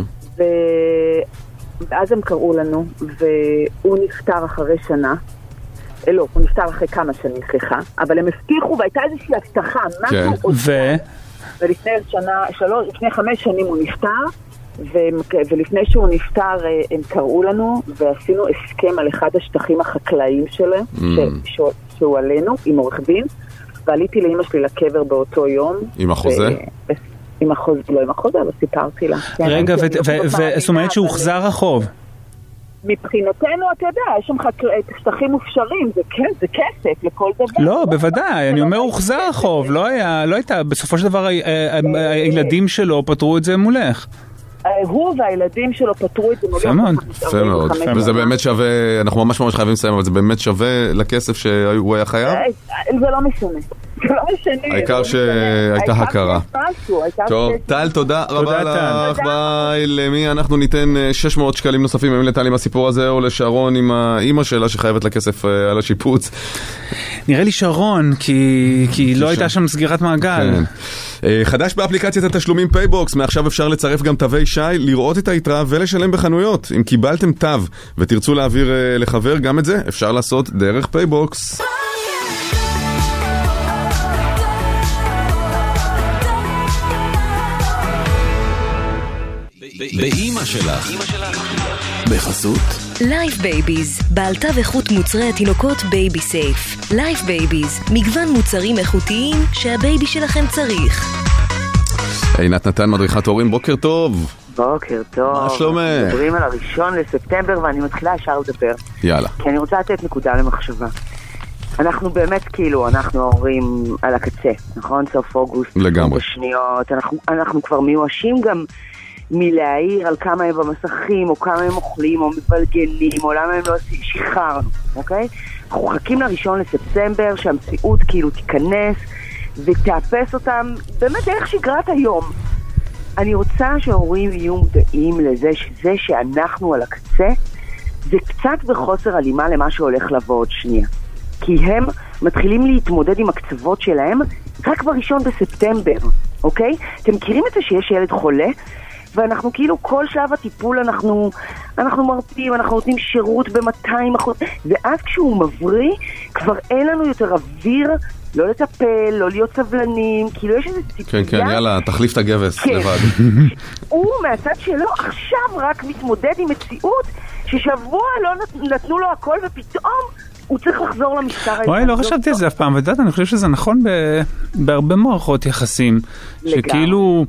ואז הם קראו לנו, והוא נפטר אחרי שנה, לא, הוא נפטר אחרי כמה שנים, סליחה, אבל הם הבטיחו, והייתה איזושהי הבטחה, משהו עוד... ולפני שנה, שלוש, לפני חמש שנים הוא נפטר, ולפני שהוא נפטר הם קראו לנו, ועשינו הסכם על אחד השטחים החקלאיים שלהם, שהוא עלינו, עם עורך דין, ועליתי לאמא שלי לקבר באותו יום. עם החוזה? עם החוזה, לא עם החוזה, אבל סיפרתי לה. רגע, זאת אומרת שהוא הוחזר החוב? מבחינתנו, אתה יודע, יש שם שטחים מופשרים, זה כסף לכל דבר. לא, בוודאי, אני אומר הוחזר החוב, לא הייתה, בסופו של דבר הילדים שלו פתרו את זה מולך. הוא והילדים שלו פתרו את זה מולך. יפה מאוד, יפה מאוד. וזה באמת שווה, אנחנו ממש ממש חייבים לסיים, אבל זה באמת שווה לכסף שהוא היה חייב? זה לא משנה. העיקר שהייתה הכרה. טוב, טל, תודה רבה לך. ביי. למי אנחנו ניתן שש מאות שקלים נוספים, אם לטל עם הסיפור הזה, או לשרון עם האמא שלה שחייבת לכסף על השיפוץ? נראה לי שרון, כי לא הייתה שם סגירת מעגל. חדש באפליקציית התשלומים פייבוקס, מעכשיו אפשר לצרף גם תווי שי, לראות את היתרה ולשלם בחנויות. אם קיבלתם תו ותרצו להעביר לחבר, גם את זה אפשר לעשות דרך פייבוקס. באמא שלך בחסות לייף בייביז, בעלתה ואיכות מוצרי התינוקות בייבי סייף. לייף בייביז, מגוון מוצרים איכותיים שהבייבי שלכם צריך. עינת נתן, מדריכת הורים, בוקר טוב. בוקר טוב. מה שלומך? מדברים על הראשון לספטמבר ואני מתחילה ישר לדבר. יאללה. כי אני רוצה לתת נקודה למחשבה. אנחנו באמת כאילו, אנחנו ההורים על הקצה, נכון? סוף אוגוסט. לגמרי. בשניות, אנחנו, אנחנו כבר מיואשים גם מלהעיר על כמה הם במסכים, או כמה הם אוכלים, או מבלגנים, או למה הם לא שחררנו, אוקיי? אנחנו חכים לראשון לספטמבר, שהמציאות כאילו תיכנס, ותאפס אותם, באמת דרך שגרת היום. אני רוצה שההורים יהיו מודעים לזה, שזה שאנחנו על הקצה, זה קצת בחוסר הלימה למה שהולך לבוא עוד שנייה. כי הם מתחילים להתמודד עם הקצוות שלהם, רק בראשון בספטמבר, אוקיי? אתם מכירים את זה שיש ילד חולה? ואנחנו כאילו כל שלב הטיפול אנחנו, אנחנו מרפים, אנחנו נותנים שירות ב-מאתיים אחוז, ואז כשהוא מבריא, כבר אין לנו יותר אוויר, לא לטפל, לא להיות סבלנים, כאילו יש איזה ציפייה. כן, כן, יאללה, תחליף את הגבס כן. לבד. הוא מהצד שלו עכשיו רק מתמודד עם מציאות, ששבוע לא נתנו לו הכל ופתאום הוא צריך לחזור למשטר. וואי, לא חשבתי על זה אף פעם, ודעת, אני חושב שזה נכון בהרבה מערכות יחסים, שכאילו...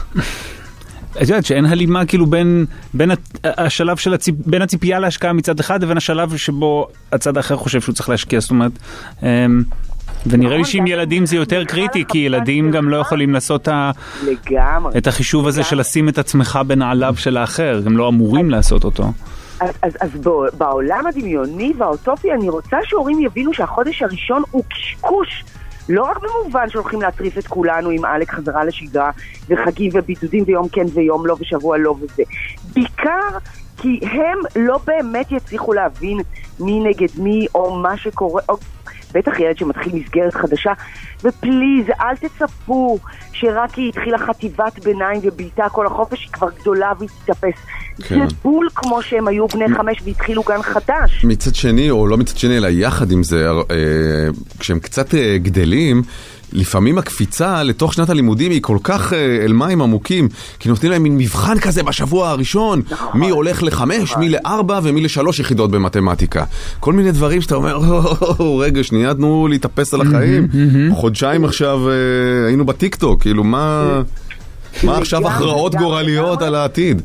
את יודעת שאין הלימה כאילו בין, בין השלב של הציפ, בין הציפייה להשקעה מצד אחד לבין השלב שבו הצד האחר חושב שהוא צריך להשקיע, זאת אומרת, ונראה לי שעם ילדים זה יותר קריטי, כי ילדים גם לא יכולים לעשות את החישוב הזה של לשים את עצמך בנעליו של האחר, גם לא אמורים לעשות אותו. אז, אז, אז בעולם הדמיוני והאוטופי אני רוצה שהורים יבינו שהחודש הראשון הוא קשקוש, לא רק במובן שהולכים להטריף את כולנו עם אלק חזרה לשגרה וחגים ובידודים ויום כן ויום לא ושבוע לא וזה. בעיקר כי הם לא באמת יצליחו להבין מי נגד מי או מה שקורה, או בטח ילד שמתחיל מסגרת חדשה ופליז, אל תצפו שרק היא התחילה חטיבת ביניים ובילתה כל החופש, היא כבר גדולה והיא תתאפס. כן. זה בול כמו שהם היו בני חמש והתחילו גן חדש. מצד שני, או לא מצד שני, אלא יחד עם זה, כשהם קצת גדלים, לפעמים הקפיצה לתוך שנת הלימודים היא כל כך אל מים עמוקים, כי נותנים להם מין מבחן כזה בשבוע הראשון, נכון, מי הולך לחמש, נכון. מי לארבע ומי לשלוש יחידות במתמטיקה. כל מיני דברים שאתה אומר, רגע, שנייה, תנו להתאפס על החיים. חודשיים עכשיו היינו בטיקטוק, כאילו מה, מה עכשיו הכרעות גורליות על העתיד?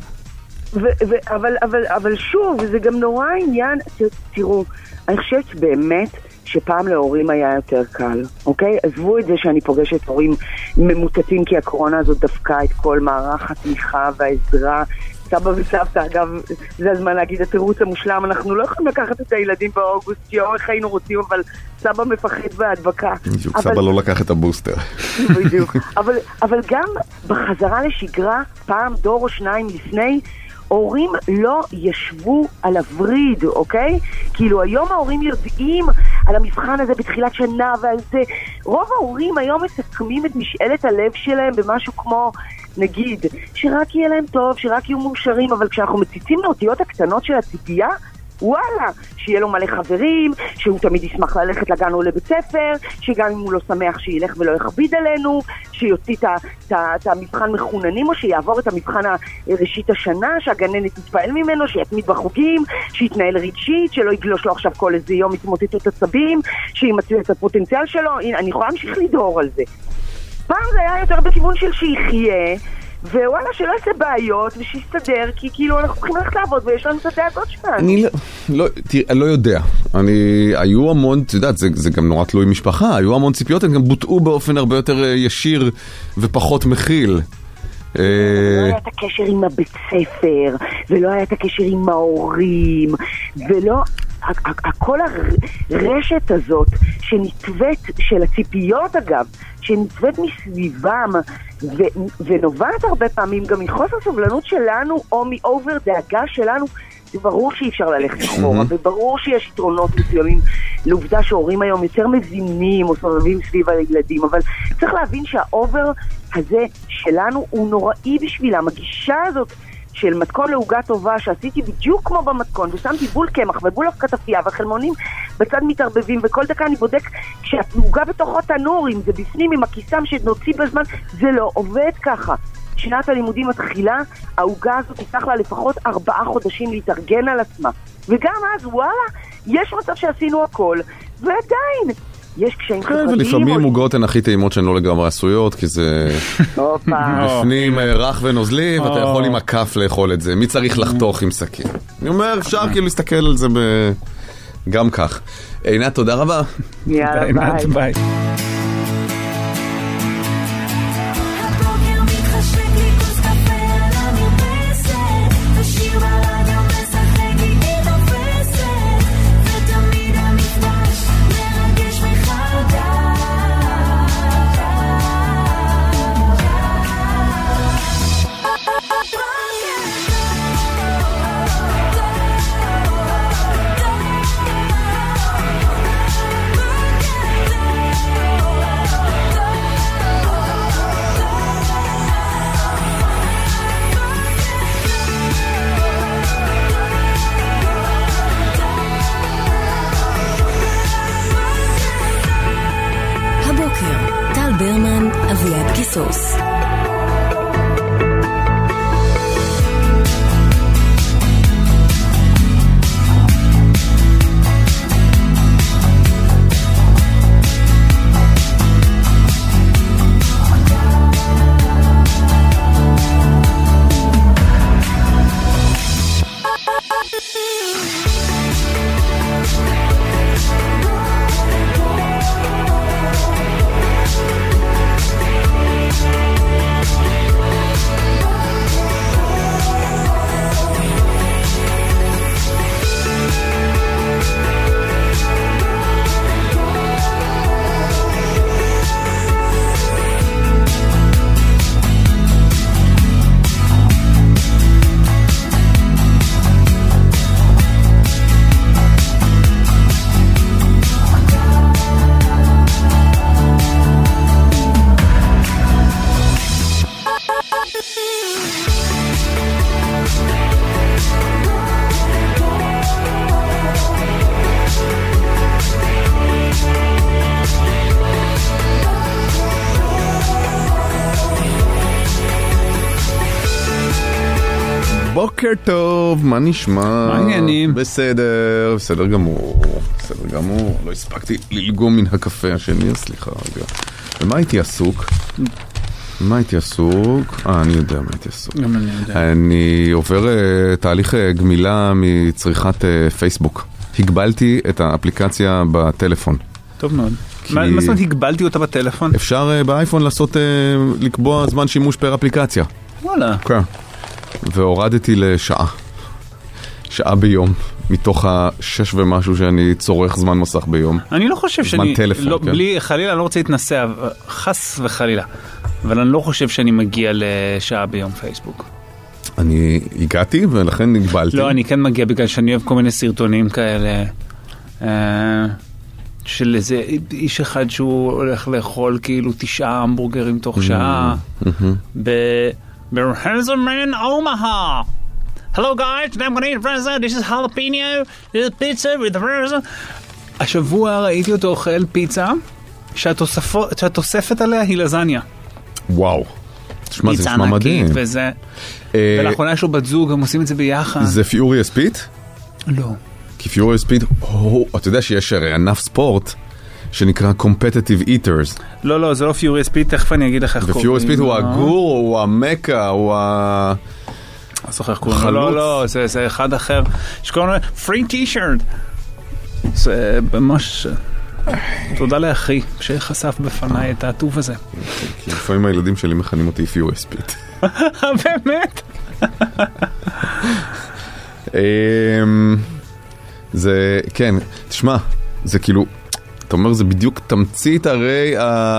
אבל, אבל, אבל שוב, זה גם נורא עניין, תראו, אני חושבת באמת, שפעם להורים היה יותר קל, אוקיי? עזבו את זה שאני פוגשת הורים ממוטטים, כי הקורונה הזאת דפקה את כל מערך התמיכה והעזרה. סבא וסבתא, אגב, זה הזמן להגיד התירוץ המושלם, אנחנו לא יכולים לקחת את הילדים באוגוסט, שיום איך היינו רוצים, אבל סבא מפחד בהדבקה. בדיוק, סבא לא לקח את הבוסטר. בדיוק, אבל, אבל גם בחזרה לשגרה, פעם דור או שניים לפני, הורים לא ישבו על הוריד, אוקיי? כאילו היום ההורים יודעים על המבחן הזה בתחילת שנה ועל זה. רוב ההורים היום מסכמים את משאלת הלב שלהם במשהו כמו, נגיד, שרק יהיה להם טוב, שרק יהיו מאושרים, אבל כשאנחנו מציצים לאותיות הקטנות של הציפייה, וואלה, שיהיה לו מלא חברים, שהוא תמיד ישמח ללכת לגן או לבית ספר, שגם אם הוא לא שמח שילך ולא יכביד עלינו, שיוציא את המבחן מחוננים, או שיעבור את המבחן ראשית השנה, שהגננת תתפעל ממנו, שיתמיד בחוגים, שיתנהל רגשית, שלא יגלוש לו עכשיו כל איזה יום התמוטטות עצבים, שימצא את הפוטנציאל שלו. אני יכולה להמשיך לדהור על זה. פעם זה היה יותר בכיוון של שיחיה, ווואלה, שלא יעשה בעיות ושיסתדר, כי כאילו אנחנו צריכים ללכת לעבוד ויש לנו את הדאגות שלנו. אני לא, לא, תראה, אני לא יודע. אני, היו המון, את יודעת, זה, זה גם נורא תלוי משפחה, היו המון ציפיות, הם גם בוטאו באופן הרבה יותר ישיר ופחות מכיל. לא היה את הקשר עם הבית ספר, ולא היה את הקשר עם ההורים, ולא... כל הרשת הזאת שנתוות, של הציפיות אגב, שנתוות מסביבם ו- ונובעת הרבה פעמים גם מחוסר סובלנות שלנו או מאובר דאגה שלנו, זה ברור שאי אפשר ללכת אחורה, וברור שיש יתרונות מסוימים לעובדה שהורים היום יותר מבינים או סובבים סביב הילדים, אבל צריך להבין שהאובר הזה שלנו הוא נוראי בשבילם. הגישה הזאת של מתכון לעוגה טובה שעשיתי בדיוק כמו במתכון, ושמתי בול קמח ובול אבקת אפייה והחלמונים בצד מתערבבים, וכל דקה אני בודק כשהעוגה בתוך התנור, אם זה בפנים עם הכיסם שנוציא בזמן, זה לא עובד ככה. שנת הלימודים מתחילה, העוגה הזאת תיקח לה לפחות ארבעה חודשים להתארגן על עצמה, וגם אז וואלה, יש מצב שעשינו הכל, ועדיין יש קשיים חברתיים. ולפעמים עוגות הן הכי טעימות שהן לא לגמרי עשויות, כי זה בפנים רך ונוזלי, ואתה יכול עם הכף לאכול את זה. מי צריך לחתוך עם סכין? אני אומר, אפשר כאילו להסתכל על זה גם כך. עינת, תודה רבה. יאללה, ביי. ברמן, אביעד קיסוס. בוקר טוב, מה נשמע? מה העניינים? בסדר, בסדר גמור, בסדר גמור. לא הספקתי ללגום מן הקפה השני, סליחה רגע. ומה הייתי עסוק? מה הייתי עסוק? אה, אני יודע מה הייתי עסוק. גם אני יודע. אני עובר uh, תהליך uh, גמילה מצריכת uh, פייסבוק. הגבלתי את האפליקציה בטלפון. טוב מאוד. כי... מה זאת אומרת הגבלתי אותה בטלפון? אפשר uh, באייפון לעשות, uh, לקבוע זמן שימוש פר אפליקציה. וואלה. כן. והורדתי לשעה. שעה ביום. מתוך השש ומשהו שאני צורך זמן מסך ביום. אני לא חושב שאני... זמן טלפון, לא, כן. בלי, חלילה, אני לא רוצה להתנסה, חס וחלילה. אבל אני לא חושב שאני מגיע לשעה ביום פייסבוק. אני הגעתי ולכן נגבלתי. לא, אני כן מגיע בגלל שאני אוהב כל מיני סרטונים כאלה. אה, של איזה איש אחד שהוא הולך לאכול כאילו תשעה המבורגרים תוך שעה. ב... ברחזמן אומהה. Hello guys, today I'm going to eat pizza. This is jalapeno. This is pizza with pizza. השבוע ראיתי אותו אוכל פיצה שהתוספת עליה היא לזניה. וואו. תשמע, זה נשמע מדהים. פיצה ענקית וזה. ולאחרונה יש לו בת זוג, הם עושים את זה ביחד. זה פיוריוס פיט? לא. כי פיוריוס פיט, אתה יודע שיש הרי ענף ספורט שנקרא Competitive Eaters. לא, לא, זה לא פיוריוס פיט, תכף אני אגיד לך איך קוראים. ופיוריוס פיט הוא הגור, הוא המקה, הוא ה... הסוחר קוראים. לא, לא, זה אחד אחר. שקוראים לו free t-shirt. זה ממש... תודה לאחי שחשף בפניי את העטוב הזה. כי לפעמים הילדים שלי מכנים אותי פיוריוס פיט. באמת? זה, כן, תשמע, זה כאילו, אתה אומר, זה בדיוק תמצית הרי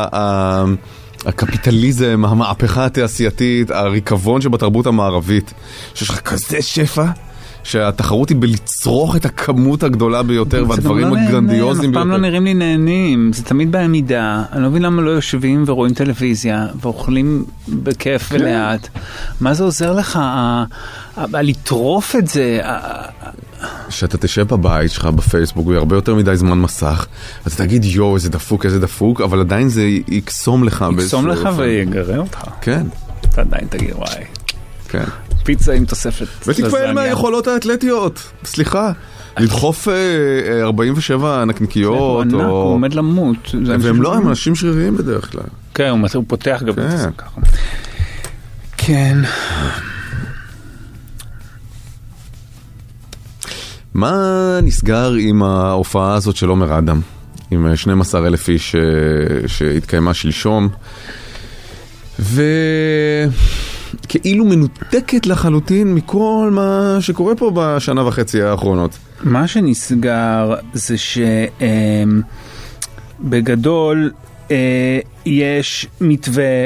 הקפיטליזם, המהפכה התעשייתית, הריקבון שבתרבות המערבית, שיש לך כזה שפע, שהתחרות היא בלצרוך את הכמות הגדולה ביותר והדברים הגרנדיוזיים ביותר. אף פעם לא נראים לי נהנים, זה תמיד בעמידה. אני לא מבין למה לא יושבים ורואים טלוויזיה ואוכלים בכיף ולאט. מה זה עוזר לך? לטרוף את זה? שאתה תשב בבית שלך בפייסבוק והרבה יותר מדי זמן מסך, אז אתה תגיד יו, איזה דפוק, איזה דפוק, אבל עדיין זה יקסום לך. יקסום לך ויגרה אותך. כן. אתה עדיין תגיד וואי. כן. פיצה עם תוספת ותתפעל מהיכולות האתלטיות, סליחה. לדחוף ארבעים ושבע נקניקיות. הוא ענק, הוא עומד למות. והם לא, הם אנשים שריריים בדרך כלל. כן, הוא פותח גם את זה ככה. כן. מה נסגר עם ההופעה הזאת של עומר אדם? עם שנים עשר אלף איש שהתקיימה שלשום. ו... כאילו מנותקת לחלוטין מכל מה שקורה פה בשנה וחצי האחרונות. מה שנסגר זה שבגדול יש מתווה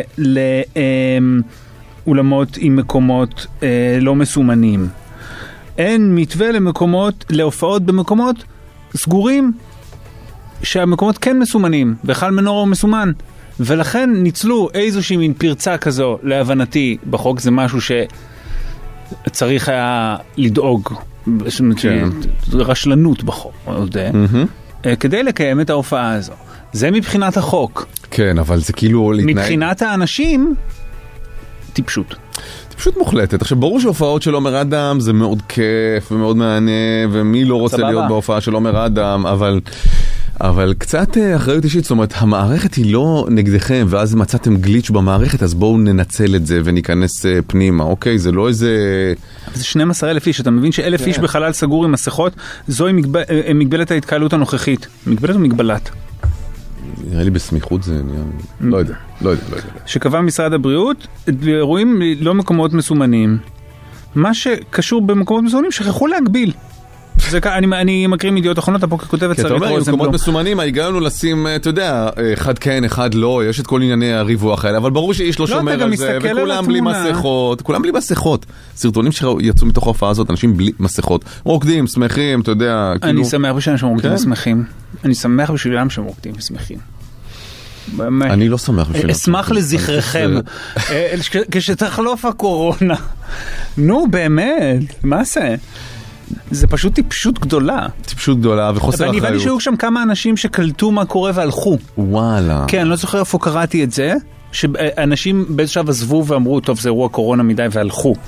לאולמות עם מקומות לא מסומנים. אין מתווה למקומות, להופעות במקומות סגורים שהמקומות כן מסומנים, בכלל מנור הוא מסומן. ולכן ניצלו איזושהי מין פרצה כזו, להבנתי, בחוק זה משהו שצריך היה לדאוג, כן. רשלנות בחוק, mm-hmm. כדי לקיים את ההופעה הזו. זה מבחינת החוק. כן, אבל זה כאילו... מבחינת להתנהג... האנשים, טיפשות. טיפשות מוחלטת. עכשיו, ברור שהופעות של עומר אדם זה מאוד כיף ומאוד מענה, ומי לא רוצה סבבה. להיות בהופעה של עומר אדם, אבל... אבל קצת אחריות אישית, זאת אומרת, המערכת היא לא נגדכם, ואז מצאתם גליץ' במערכת, אז בואו ננצל את זה וניכנס פנימה, אוקיי? זה לא איזה... זה שנים עשר אלף איש, אתה מבין שאלף איש בחלל סגור עם מסכות, זוהי מגב... מגבלת ההתקהלות הנוכחית. מגבלת או מגבלת? נראה לי בסמיכות זה... לא יודע, לא יודע, לא יודע. שקבע משרד הבריאות, אירועים לא מקומות מסומנים. מה שקשור במקומות מסומנים, שכחו להגביל. זה, אני, אני מקריא מידיעות אחרונות, הפוקר כותבת כי אתה אומר, עם מקומות מסומנים, הגענו לשים, אתה יודע, אחד כן, אחד לא, יש את כל ענייני הריווח האלה, אבל ברור שאיש לא שומר על זה, וכולם בלי מסכות, כולם בלי מסכות. סרטונים שיצאו מתוך ההופעה הזאת, אנשים בלי מסכות, רוקדים, שמחים, אתה יודע, כאילו... אני שמח בשביל שהם רוקדים ושמחים. אני שמח בשבילם שהם רוקדים ושמחים. אני לא שמח בשבילם. אשמח לזכרכם, כשתחלוף הקורונה. נו, באמת, מה זה? זה פשוט טיפשות גדולה. טיפשות גדולה וחוסר אחריות. ואני הבנתי שהיו שם כמה אנשים שקלטו מה קורה והלכו. וואלה. כן, אני לא זוכר איפה קראתי את זה, שאנשים באיזה שעה עזבו ואמרו, טוב, זה אירוע קורונה מדי והלכו.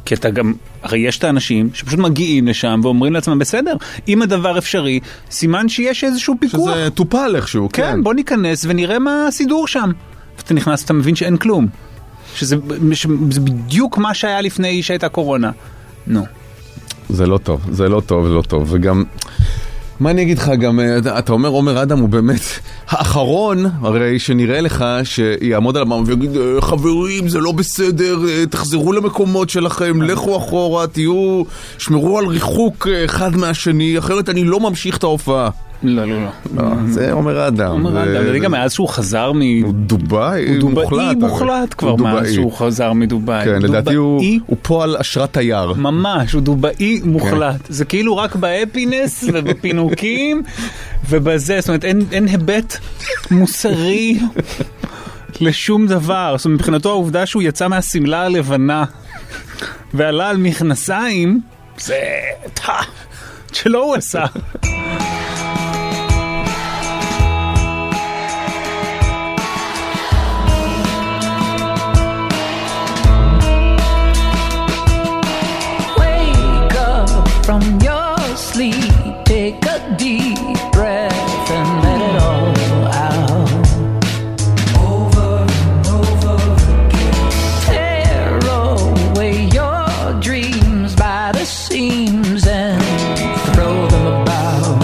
כי אתה גם, הרי יש את האנשים שפשוט מגיעים לשם ואומרים לעצמם, בסדר, אם הדבר אפשרי, סימן שיש איזשהו פיקוח. שזה טופל איכשהו, כן. כן, בוא ניכנס ונראה מה הסידור שם. ואתה נכנס, אתה מבין שאין כלום. שזה, שזה בדיוק מה שהיה לפני שהייתה קורונה. נו. זה לא טוב, זה לא טוב, זה לא טוב. וגם, מה אני אגיד לך, גם, אתה אומר, עומר אדם הוא באמת האחרון, הרי שנראה לך שיעמוד על המאם ויגיד, חברים, זה לא בסדר, תחזרו למקומות שלכם, לכו אחורה, תהיו, שמרו על ריחוק אחד מהשני, אחרת אני לא ממשיך את ההופעה. לא, לא, לא. זה עומר אדם. עומר אדם, זה גם מאז שהוא חזר מ... הוא דובאי מוחלט. הוא דובאי מוחלט כבר מאז שהוא חזר מדובאי. כן, לדעתי הוא פה על אשרת תייר. ממש, הוא דובאי מוחלט. זה כאילו רק באפינס ובפינוקים ובזה, זאת אומרת, אין היבט מוסרי לשום דבר. זאת אומרת, מבחינתו העובדה שהוא יצא מהסמלה הלבנה ועלה על מכנסיים, זה... שלא הוא עשה. From your sleep, take a deep breath and let it all out. Over and over again. Tear away your dreams by the seams and throw them about.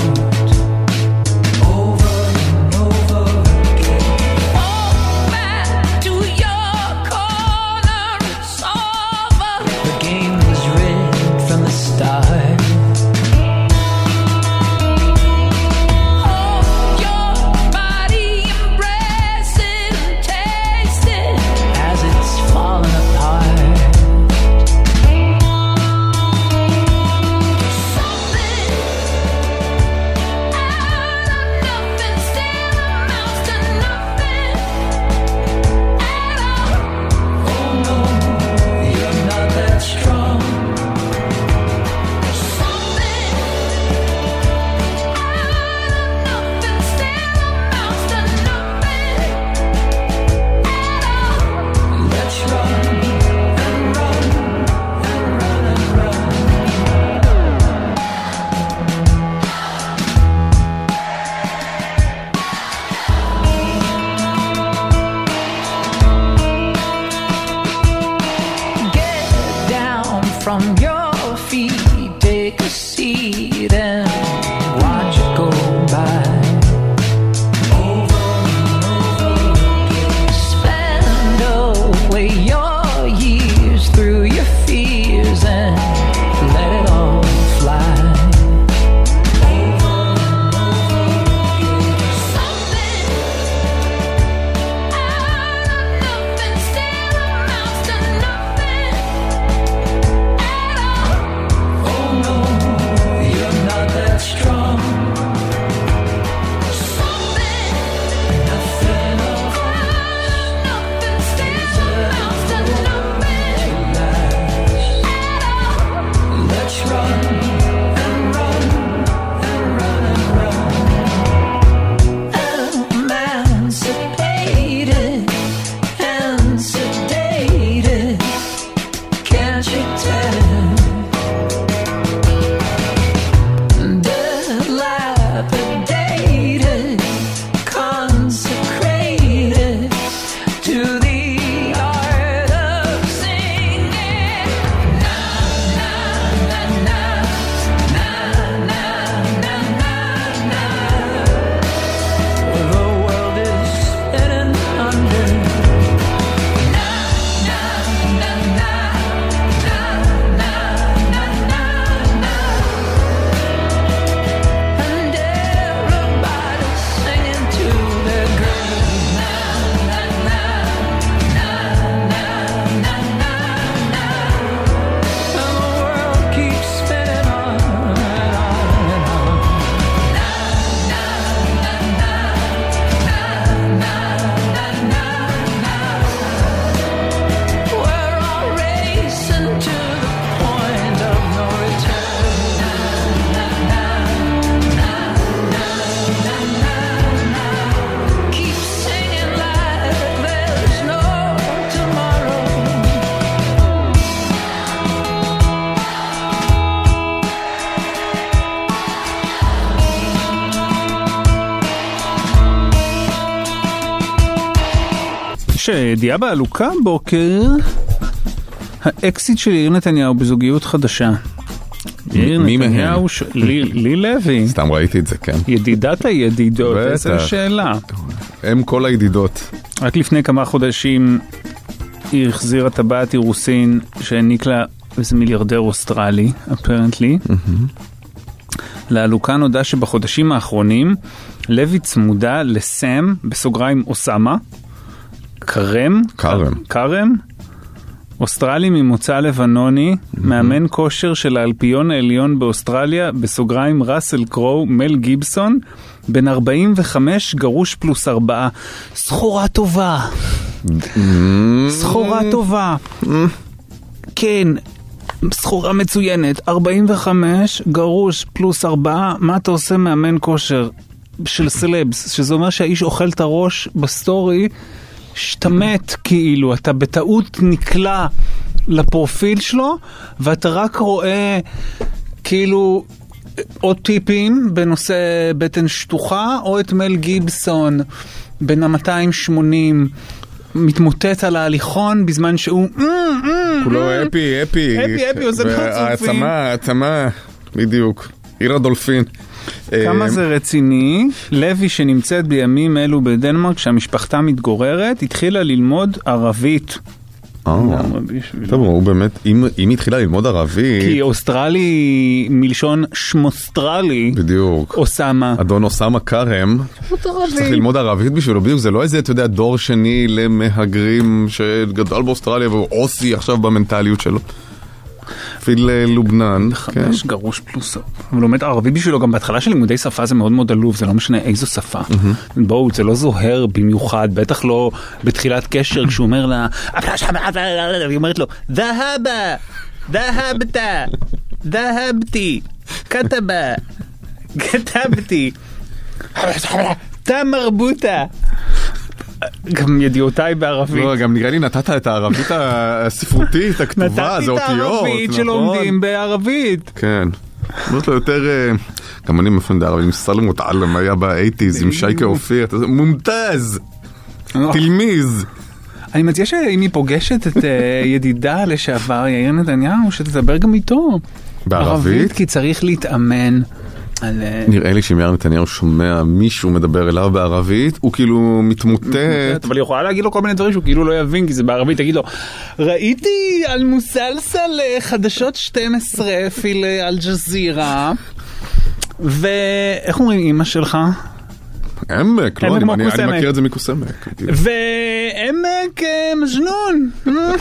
Over and over again. Fall back to your corner, it's over. The game was rigged from the start. From your feet, take a seat and watch it go by. Over and over again. Spend away your years through your fears and let it all fly. Over and over again. Something out of nothing still amounts to nothing. Oh no, you're not that ידיעה בעלוקה בוקר, האקסיט של יאיר נתניהו בזוגיות חדשה. מי מהם? לי לוי. סתם ראיתי את זה, כן. ידידת הידידות, איזו שאלה. הם כל הידידות. רק לפני כמה חודשים היא החזירה טבעת אירוסין שהעניק לה איזה מיליארדר אוסטרלי, apparently. לעלוקה נודע שבחודשים האחרונים לוי צמודה לסם, בסוגריים אוסמה, קרם, קרם, קרם, אוסטרלי ממוצא לבנוני, מאמן כושר של האלפיון העליון באוסטרליה, בסוגריים ראסל קרו, מל גיבסון, בן ארבעים וחמש, גרוש פלוס ארבעה. סחורה טובה. סחורה טובה. כן, סחורה מצוינת. ארבעים וחמש, גרוש פלוס ארבעה. מה אתה עושה מאמן כושר של סלבס? שזה אומר שהאיש אוכל את הראש בסטורי, שאתה מת כאילו, אתה בטעות נקלע לפרופיל שלו, ואתה רק רואה כאילו עוד טיפים בנושא בטן שטוחה, או את מל גיבסון בין ה-מאתיים שמונים מתמוטט על ההליכון בזמן שהוא כולו אפי, אפי אפי, אפי, עושה פרצופים. העצמה, העצמה, בדיוק. עיר הדולפין. כמה זה רציני. לוי שנמצאת בימים אלו בדנמרק שהמשפחתה מתגוררת, התחילה ללמוד ערבית. טוב, הוא באמת, אם היא התחילה ללמוד ערבית... כי אוסטרלי מלשון שמוסטרלי. בדיוק. אוסמה. אדון אוסמה קרם. צריך ללמוד ערבית בשבילו. בדיוק, זה לא איזה, אתה יודע, דור שני למהגרים שגדל באוסטרליה והוא אוסי עכשיו במנטליות שלו. פיל לובנן. חמש גרוש פלוס. הוא לומד ערבית בשבילו, גם בהתחלה של לימודי שפה זה מאוד מאוד עלוב, זה לא משנה איזו שפה. בואו, זה לא זוהר במיוחד, בטח לא בתחילת קשר, כשהוא אומר לה, והיא אומרת לו, דהבה, דהבתה, דהבתי, כתבה, כתבתי, תמרבותה. גם ידיעותיי בערבית. לא, גם נראה לי נתת את הערבית הספרותית, הכתובה, זה אותיות. נתתי את הערבית שלומדים בערבית. כן. זאת לו יותר... גם אני מפנד הערבית, עם סלם מותעלם, היה ב-שמונים, עם שייקה אופיר, מומתז, תלמיז. אני מציע שאם היא פוגשת את ידידה לשעבר, יאיר נתניהו, שתדבר גם איתו. בערבית? כי צריך להתאמן. נראה לי שאם יאיר נתניהו שומע מישהו מדבר אליו בערבית, הוא כאילו מתמוטט. אבל היא יכולה להגיד לו כל מיני דברים שהוא כאילו לא יבין, כי זה בערבית. תגיד לו, ראיתי על מוסלסל חדשות שתים עשרה פיל אל ג'זירה, ואיך אומרים אמא שלך? עמק, לא, אני מכיר את זה מקוסמק. ועמק מז'נון.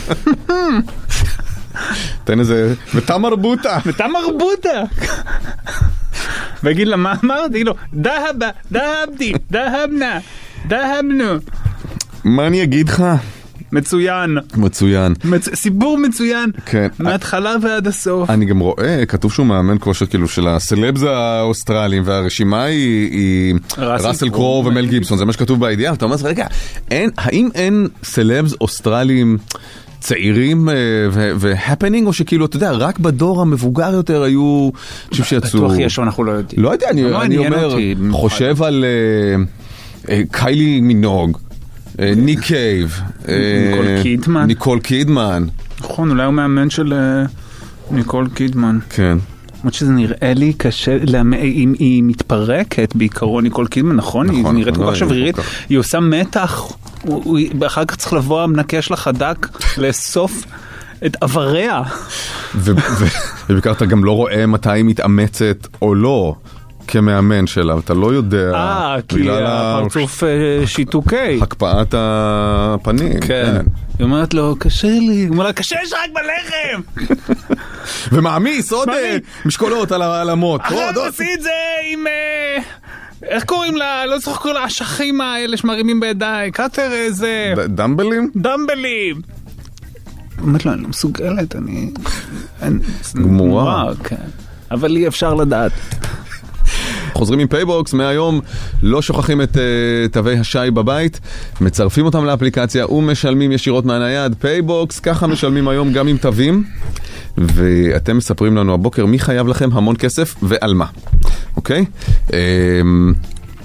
תן איזה, ותמרבותה. ותמרבותה. ויגיד לה, מה אמרת? תגיד לו, דהבה, דהבתי, דהבנה, דהבנו. מה אני אגיד לך? מצוין. מצוין. סיפור מצוין. כן. מההתחלה ועד הסוף. אני גם רואה, כתוב שהוא מאמן כושר כאילו של הסלבס האוסטרליים, והרשימה היא ראסל קרו ומל גיבסון, זה מה שכתוב בידיעה. אתה אומר, רגע, האם אין סלבס אוסטרליים צעירים והפנינג, או שכאילו, אתה יודע, רק בדור המבוגר יותר היו, אני חושב שיצאו... בטוח יש, אנחנו לא יודעים. לא יודע, אני אומר, חושב על קיילי מינוג, ניק קייב, ניקול קידמן. ניקול קידמן. נכון, אולי הוא מאמן של ניקול קידמן. כן. למרות שזה נראה לי קשה, אם היא מתפרקת בעיקרון ניקול קידמן, נכון? היא נראית כל כך שברירית, היא עושה מתח, ואחר כך צריך לבוא המנקש לחדק, לאסוף את עבריה. ובעיקר אתה גם לא רואה מתי היא מתאמצת או לא. כמאמן שלה, אתה לא יודע. אה, כי הפרצוף שיתוקי. הקפאת הפנים. כן. היא אומרת לו, קשה לי. היא אומרת, קשה יש רק בלחם. ומעמיס עוד משקולות על המות. אחר עשי את זה עם... איך קוראים לה? לא צריך לקרוא לה השכים האלה שמרימים בידיי. קאטר איזה... דמבלים? דמבלים. אומרת לו, אני לא מסוגלת, אני... גמורה. כן. אבל אי אפשר לדעת. חוזרים עם פייבוקס, מהיום לא שוכחים את uh, תווי השי בבית, מצרפים אותם לאפליקציה ומשלמים ישירות מהנייד. פייבוקס, ככה משלמים היום גם עם תווים, ואתם מספרים לנו הבוקר מי חייב לכם המון כסף ועל מה. אוקיי? Um,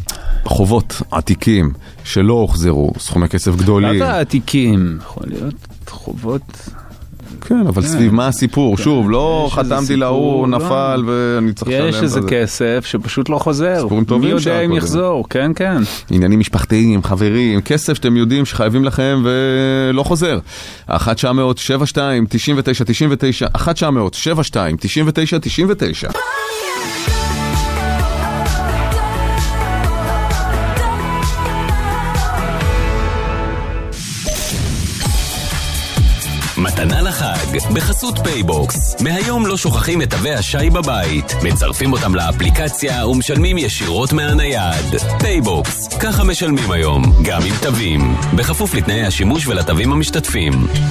חובות עתיקים שלא הוחזרו, סכומי כסף גדולים. לא עתיקים, יכול להיות חובות... כן, אבל סביב מה הסיפור? שוב, לא חתמתי להוא, נפל ואני צריך לשלם. יש איזה כסף שפשוט לא חוזר. סיפורים טובים. מי יודע אם יחזור, כן, כן. עניינים משפחתיים, חברים, כסף שאתם יודעים שחייבים לכם ולא חוזר. אחת תשע מאות שבע שתיים תשעים ותשע תשעים ותשע, אחת תשע מאות שבע שתיים תשעים ותשע תשעים ותשע. מתנה לחג, בחסות פייבוקס. מהיום לא שוכחים את תווי השי בבית. מצרפים אותם לאפליקציה ומשלמים ישירות מהנייד. פייבוקס, ככה משלמים היום, גם עם תווים. בכפוף לתנאי השימוש ולתווים המשתתפים.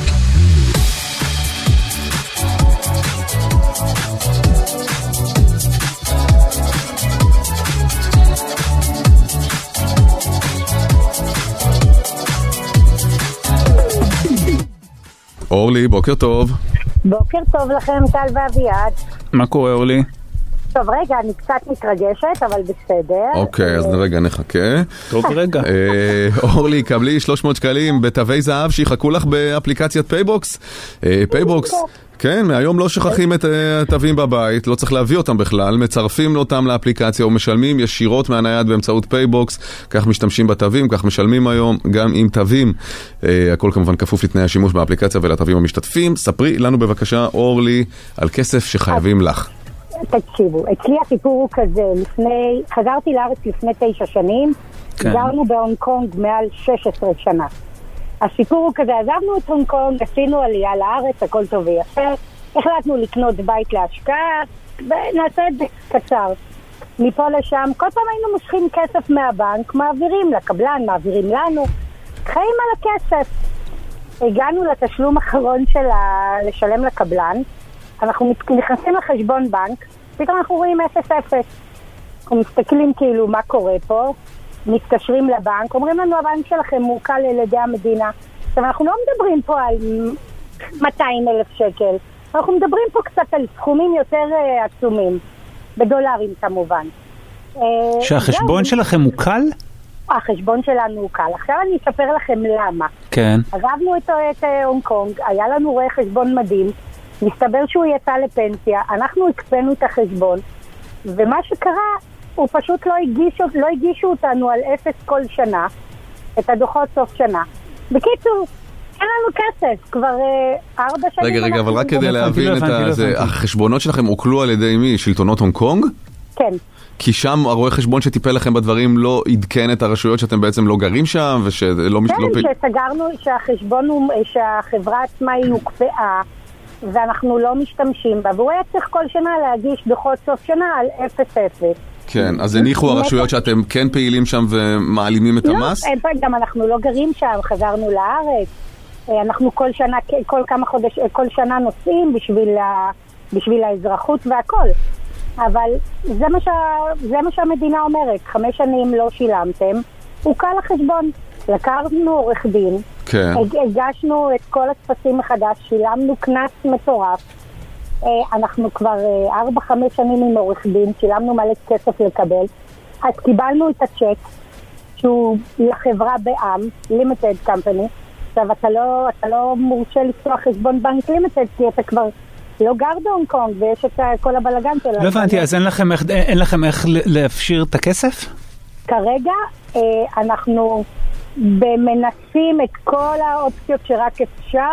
אורלי, בוקר טוב. בוקר טוב לכם, טל ואביעד. מה קורה, אורלי? טוב, רגע, אני קצת מתרגשת, אבל בסדר. אוקיי, אז רגע נחכה. טוב, רגע. אורלי, קבלי שלוש מאות שקלים בתווי זהב שיחכו לך באפליקציית פייבוקס. פייבוקס, כן, מהיום לא שכחים את התווים בבית, לא צריך להביא אותם בכלל, מצרפים אותם לאפליקציה ומשלמים ישירות מהנייד באמצעות פייבוקס, כך משתמשים בתווים, כך משלמים היום גם עם תווים. הכל כמובן כפוף לתנאי השימוש באפליקציה ולתווים המשתתפים. ספרי לנו בבקשה, אורלי, על כסף שחייבים לך. תקשיבו, אצלי הסיפור הוא כזה, לפני, חזרתי לארץ לפני תשע שנים, כן. גרנו בהונג קונג מעל שש עשרה שנה. הסיפור הוא כזה, עזבנו את הונג קונג, עשינו עלייה לארץ, הכל טוב ויפה, החלטנו לקנות בית להשקעה, ונעשה את זה קצר. מפה לשם, כל פעם היינו מושכים כסף מהבנק, מעבירים לקבלן, מעבירים לנו, חיים על הכסף. הגענו לתשלום האחרון של ה... לשלם לקבלן, אנחנו נכנסים לחשבון בנק, פתאום אנחנו רואים אפס אפס. אנחנו מסתכלים כאילו מה קורה פה, מתקשרים לבנק, אומרים לנו הבנק שלכם מוקל על ידי המדינה. עכשיו אנחנו לא מדברים פה על מאתיים אלף שקל, אנחנו מדברים פה קצת על סכומים יותר uh, עצומים, בדולרים כמובן. שהחשבון שלכם מוקל? החשבון שלנו הוא קל. עכשיו אני אספר לכם למה. כן. עזבנו את, את הונג קונג, היה לנו רואה חשבון מדהים, מסתבר שהוא יצא לפנסיה, אנחנו הקפנו את החשבון, ומה שקרה, הוא פשוט לא הגישו, לא הגישו אותנו על אפס כל שנה, את הדוחות סוף שנה. בקיצור, אין לנו כסף, כבר אה, ארבע שנים... רגע, רגע, אבל רק כדי להבין את זה, החשבונות שלכם הוקלו על ידי מי? שלטונות הונג קונג? כן. כי שם הרואה חשבון שטיפל לכם בדברים לא עדכן את הרשויות שאתם בעצם לא גרים שם ושלא... כן, שסגרנו שהחשבון הוא, שהחברה עצמה היא הוקפאה ואנחנו לא משתמשים בה, והוא היה צריך כל שנה להגיש דוחות סוף שנה על אפס אפס. כן, אז הניחו הרשויות שאתם כן פעילים שם ומעלימים את המס? לא, גם אנחנו לא גרים שם, חזרנו לארץ, אנחנו כל שנה, כל כמה חודש, כל שנה נוסעים בשביל, בשביל האזרחות והכל. אבל זה מה, שה, זה מה שהמדינה אומרת, חמש שנים לא שילמתם, הוא קל לחשבון. לקחנו עורך דין, כן. הגשנו את כל הספסים מחדש, שילמנו כנס מטורף, אנחנו כבר ארבע חמש שנים עם עורך דין, שילמנו מלא כסף לקבל, אז קיבלנו את הצ'ק שהוא לחברה בעם, Limited Company. עכשיו אתה לא, אתה לא מורשה לפתוח חשבון בנק Limited, כי אתה כבר לא גר בהונג קונג ויש את כל הבלגן שלנו. לא הבנתי, אז אין לכם איך, אין לכם איך להפשיר את הכסף? כרגע אנחנו מנסים את כל האופציות שרק אפשר,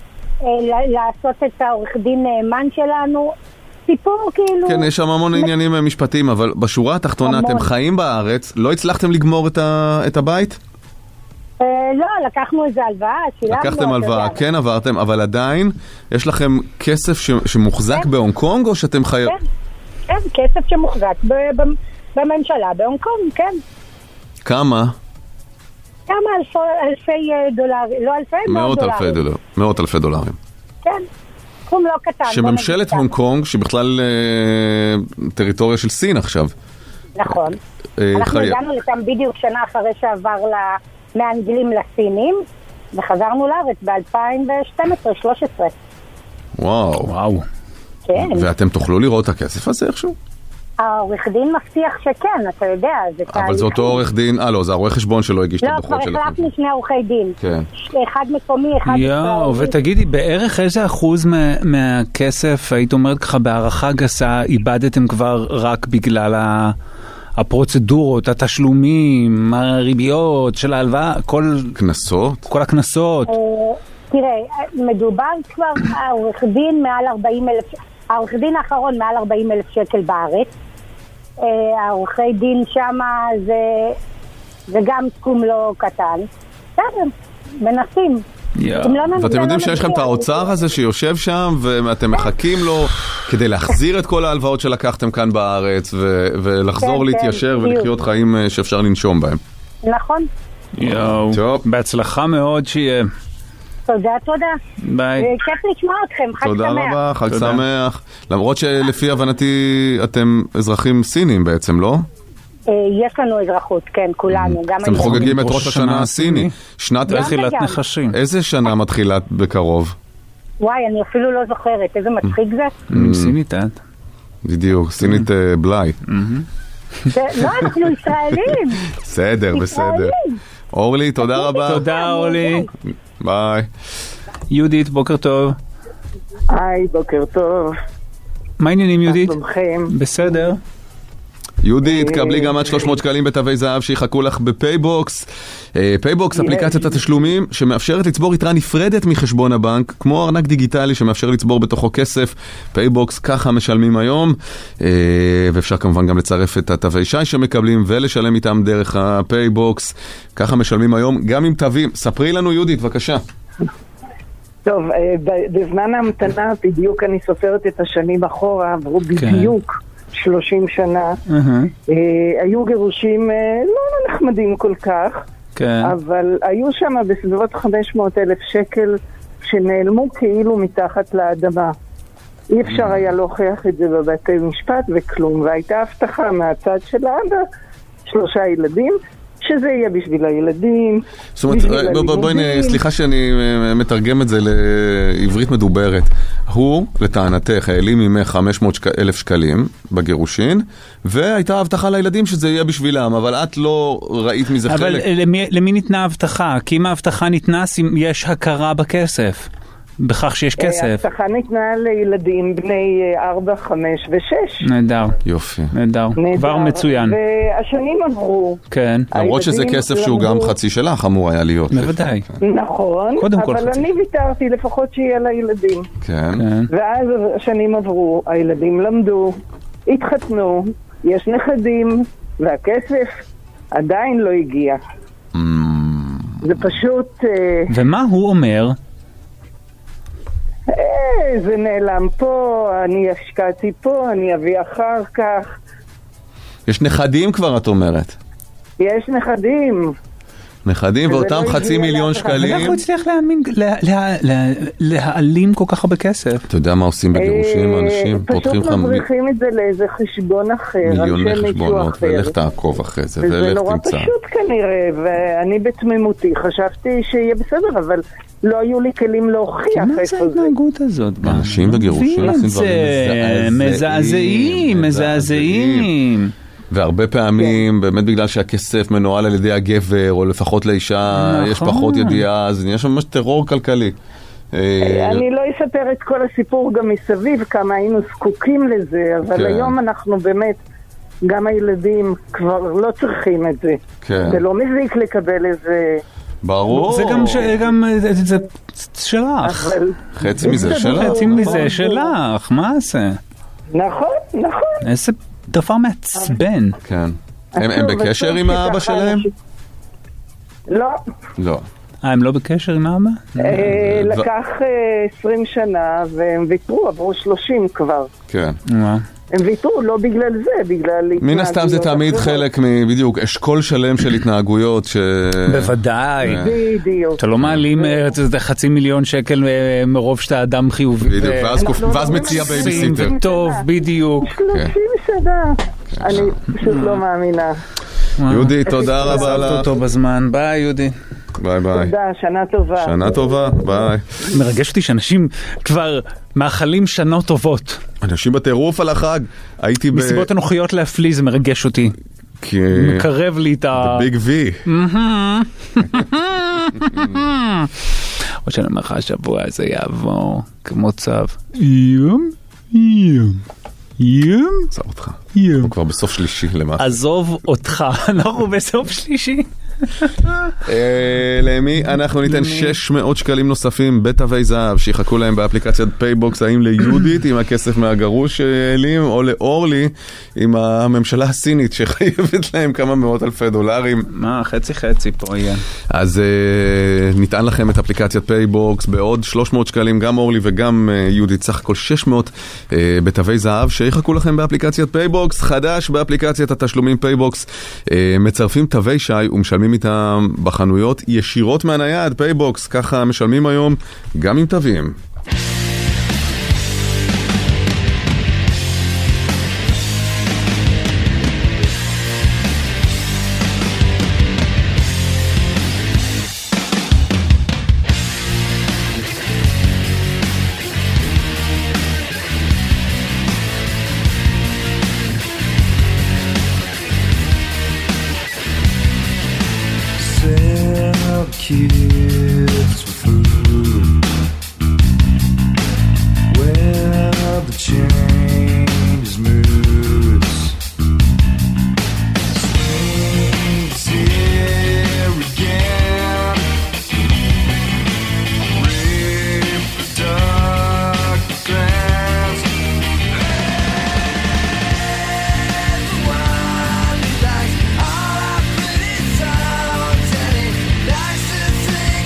לעשות את העורך דין נאמן שלנו, סיפור כאילו... כן, יש שם המון עניינים משפטיים, אבל בשורה התחתונה אתם חיים בארץ, לא הצלחתם לגמור את הבית? לא, לקחנו איזה הלוואה, שילמנו... לקחתם הלוואה, כן עברתם, אבל עדיין יש לכם כסף שמוחזק בהונג קונג, או שאתם חייב... כן, כסף שמוחזק בממשלה בהונג קונג, כן. כמה? כמה אלפי דולרים, לא אלפי, מאות דולרים. מאות אלפי דולרים. כן, תחום לא קטן. שממשלת הונג קונג, שבכלל טריטוריה של סין עכשיו. נכון. אנחנו הגענו לתם בדיוק שנה אחרי שעבר מהאנגלים לסינים, וחזרנו לארץ ב-אלפיים ושתים עשרה שלוש עשרה. וואו. וואו. כן. ואתם תוכלו לראות את הכסף הזה איכשהו? העורך דין מבטיח שכן, אתה יודע, זה תהליך. אבל זה אותו עורך דין, אה לא, זה העורך חשבון שלא הגיש את לא, הדוחות שלכם. לא, כבר החלפנו שני עורכי דין. כן. אחד מקומי, אחד יאו, ישראלי. ותגידי, בערך איזה אחוז מה- מהכסף, היית אומרת ככה בהערכה גסה, איבדתם כבר רק בגלל ה... הפרוצדורות, התשלומים, הריביות של ההלוואה, כל... כנסות? כל הכנסות. אה, תראה, מדובר כבר, העורך דין מעל ארבעים אלף, העורך דין האחרון מעל ארבעים אלף שקל בארץ. אה, העורכי דין שמה זה, זה גם סכום לא קטן. בסדר, מנסים. אם לא ננסה, ואתם לא יודעים שיש לכם את נצליח. האוצר הזה שיושב שם ואתם מחכים לו כדי להחזיר את כל ההלוואות שלקחתם כאן בארץ ו- ולחזור כן, להתיישר כן, ולחיות חיים אה, שאפשר לנשום בהם. נכון. יואו, טוב. בהצלחה מאוד שיהיה. תודה, תודה. ביי. אה, כיף לשמוע אתכם, חג תודה שמח. רבה, חג תודה. שמח. למרות שלפי הבנתי אתם אזרחים סינים בעצם, לא? אה, יש לנו אזרחות, כן, כולנו. גם אתם היום. חוגגים את ראש ראש השנה השנה הסיני. הסיני. שנת גם תחילת וגם. נחשים. איזה שנה מתחילה בקרוב? וואי, אני אפילו לא זוכרת, איזה מצחיק זה. עם סינית את. בדיוק, סינית אה, בלאי. זה- לא, אנחנו ישראלים. בסדר, בסדר. ישראלים. אורלי, תודה רבה. תודה אורלי. ביי. יהודית, בוקר טוב. היי, בוקר טוב. מה העניינים יהודית? שלומכם? בסדר. יהודית, קבלי גם עד שלוש מאות שקלים בתווי זהב שיחכו לך בפייבוקס. אה, פייבוקס, אפליקציית התשלומים שמאפשרת לצבור יתרה נפרדת מחשבון הבנק, כמו ארנק דיגיטלי שמאפשר לצבור בתוכו כסף. פייבוקס, ככה משלמים היום, אה, ואפשר כמובן גם לצרף את התווי שי שמקבלים ולשלם איתם דרך הפייבוקס. ככה משלמים היום, גם עם תווים. ספרי לנו יהודית, בבקשה. טוב, אה, ב- בזמן ההמתנה, בדיוק אני סופרת את השנים אחורה, עברו בדיוק שלושים שנה. אהה, אה, היו גירושים אה, לא נחמדים כל כך, כן. אבל היו שם בסביבות חמש מאות אלף שקל שנעלמו כאילו מתחת לאדמה. אי אפשר היה להוכיח את זה בבתי משפט וכלום, והייתה הבטחה מהצד של האבא, שלושה ילדים, שזה יהיה בשביל הילדים, זאת אומרת, בשביל בוא- בוא- בואי, הלימודים. סליחה שאני אה, מתרגם את זה לעברית מדוברת. הוא, לטענתך, העלים ממך חמש מאות אלף שקלים בגירושין, והייתה הבטחה לילדים שזה יהיה בשבילם, אבל את לא ראית מזה אבל חלק. למי, למי ניתנה הבטחה? כי אם ההבטחה ניתנה, אם יש הכרה בכסף, בכך שיש כסף. ההבטחה ניתנה לילדים בני ארבע, חמש ושש. נהדר, יופי. נהדר, כבר מצוין. והשנים עברו. כן, למרות שזה הילדים כסף שהוא גם למדו- חצי שלך אמור היה להיות. בוודאי. נכון, קודם כל אבל חצי. אני ויתרתי לפחות שיהיה לילדים. כן. כן. ואז השנים עברו, הילדים למדו, התחתנו, יש נכדים, והכסף עדיין לא הגיע. Mm, זה פשוט, אה, ומה הוא אומר? אה, זה נעלם פה, אני השקעתי פה, אני אביא אחר כך. יש נכדים כבר, את אומרת. יש נכדים. נכדים, וזה ואותם לא חצי הגיע מיליון לאף אחד. אבל איך שקלים. הוא הצליח להאמין, לה- לה- לה- להעלים כל כך הרבה כסף? אתה יודע מה עושים בגירושים אה, האנשים? פותחים לך פשוט מ- מבריחים את זה לאיזה חשבון אחר, על מיליוני שם מישהו חשבונות, אחר. ולך תעקוב אחרי זה, וזה ולך נורא תמצא. פשוט כנראה, ואני בתמימותי חשבתי שיהיה בסדר, אבל לא היו לי כלים להוכיח מה זה איפה זה. ההתנהגות הזאת? אנשים בגירושים מבין את עושים זה, דברים מזעזעים, מזעזעים. והרבה פעמים, באמת בגלל שהכסף מנוהל על ידי הגבר, או לפחות לאישה, נכון. יש פחות ידיעה, אז יש ממש טרור כלכלי. אה, אני לא אספר את כל הסיפור גם מסביב, כמה היינו זקוקים לזה, אבל כן. היום אנחנו באמת, גם הילדים כבר לא צריכים את זה. כן. זה לא מזיק לקבל איזה... ברור. זה גם ש- גם זה- זה שלך. אבל... חצי מזה שלך. חצי מזה שלך, מה זה? נכון, נכון. איזה דבר מעצבן. כן. הם הם טוב, בקשר וטוב עם האבא שככה שלהם? אנשים- לא. לא. אה, הם לא בקשר עם האבא? אה, ו- לקח אה, עשרים שנה והם ויתרו, עברו שלושים כבר. כן. מה? הם ויתרו לא בגלל זה, בגלל... מן הסתם זה תמיד התנהגויות חלק מבדיוק אשכול שלם של התנהגויות ש... בוודאי. כן. בדיוק. אתה לא מעלים אה, אתה יודע, חצי מיליון שקל אה, מרוב שאתה אדם חיובי. בדיוק, ו- ואז קופ- אנחנו ואז לא מציע מנסים. בייביסיטר. טוב, בדיוק. שלושים שנה. אני פשוט לא מאמינה. יהודי, תודה רבה עזבת לך. אותו בזמן. ביי, יהודי. ביי ביי. תודה, שנה טובה. שנה טובה, ביי. מרגש אותי שאנשים כבר מאחלים שנות טובות. אנשים בטירוף על החג. הייתי ב... מסיבות אנוכיות להפליא, זה מרגש אותי. כי... מקרב לי את ה... ביג וי. עוד שאני אומר לך, השבוע הזה יעבור כמו צו. יום, יום, יום. עזוב אותך. אנחנו כבר בסוף שלישי למעשה. עזוב אותך, אנחנו בסוף שלישי. למי אנחנו ניתן שש מאות שקלים נוספים בתווי זהב שיחכו להם באפליקציית פייבוקס. האם ליהודית עם הכסף מהגרוש שאלים, או לאורלי עם הממשלה הסינית שחייבת להם כמה מאות אלפי דולרים? מה, חצי חצי פה יהיה. אז ניתן לכם את אפליקציית פייבוקס בעוד שלוש מאות שקלים, גם אורלי וגם יהודית, סך הכל שש מאות בתווי זהב שיחכו לכם באפליקציית פייבוקס. חדש באפליקציית התשלומים פייבוקס, מצרפים תווי שי ומשלמים איתם בחנויות ישירות מהנייד. פייבוקס, ככה משלמים היום גם עם תווים. Kids with food, where the change is moods. Spring's here again. Rape the dark grass. Everyone likes all our pretty songs, and he likes to sing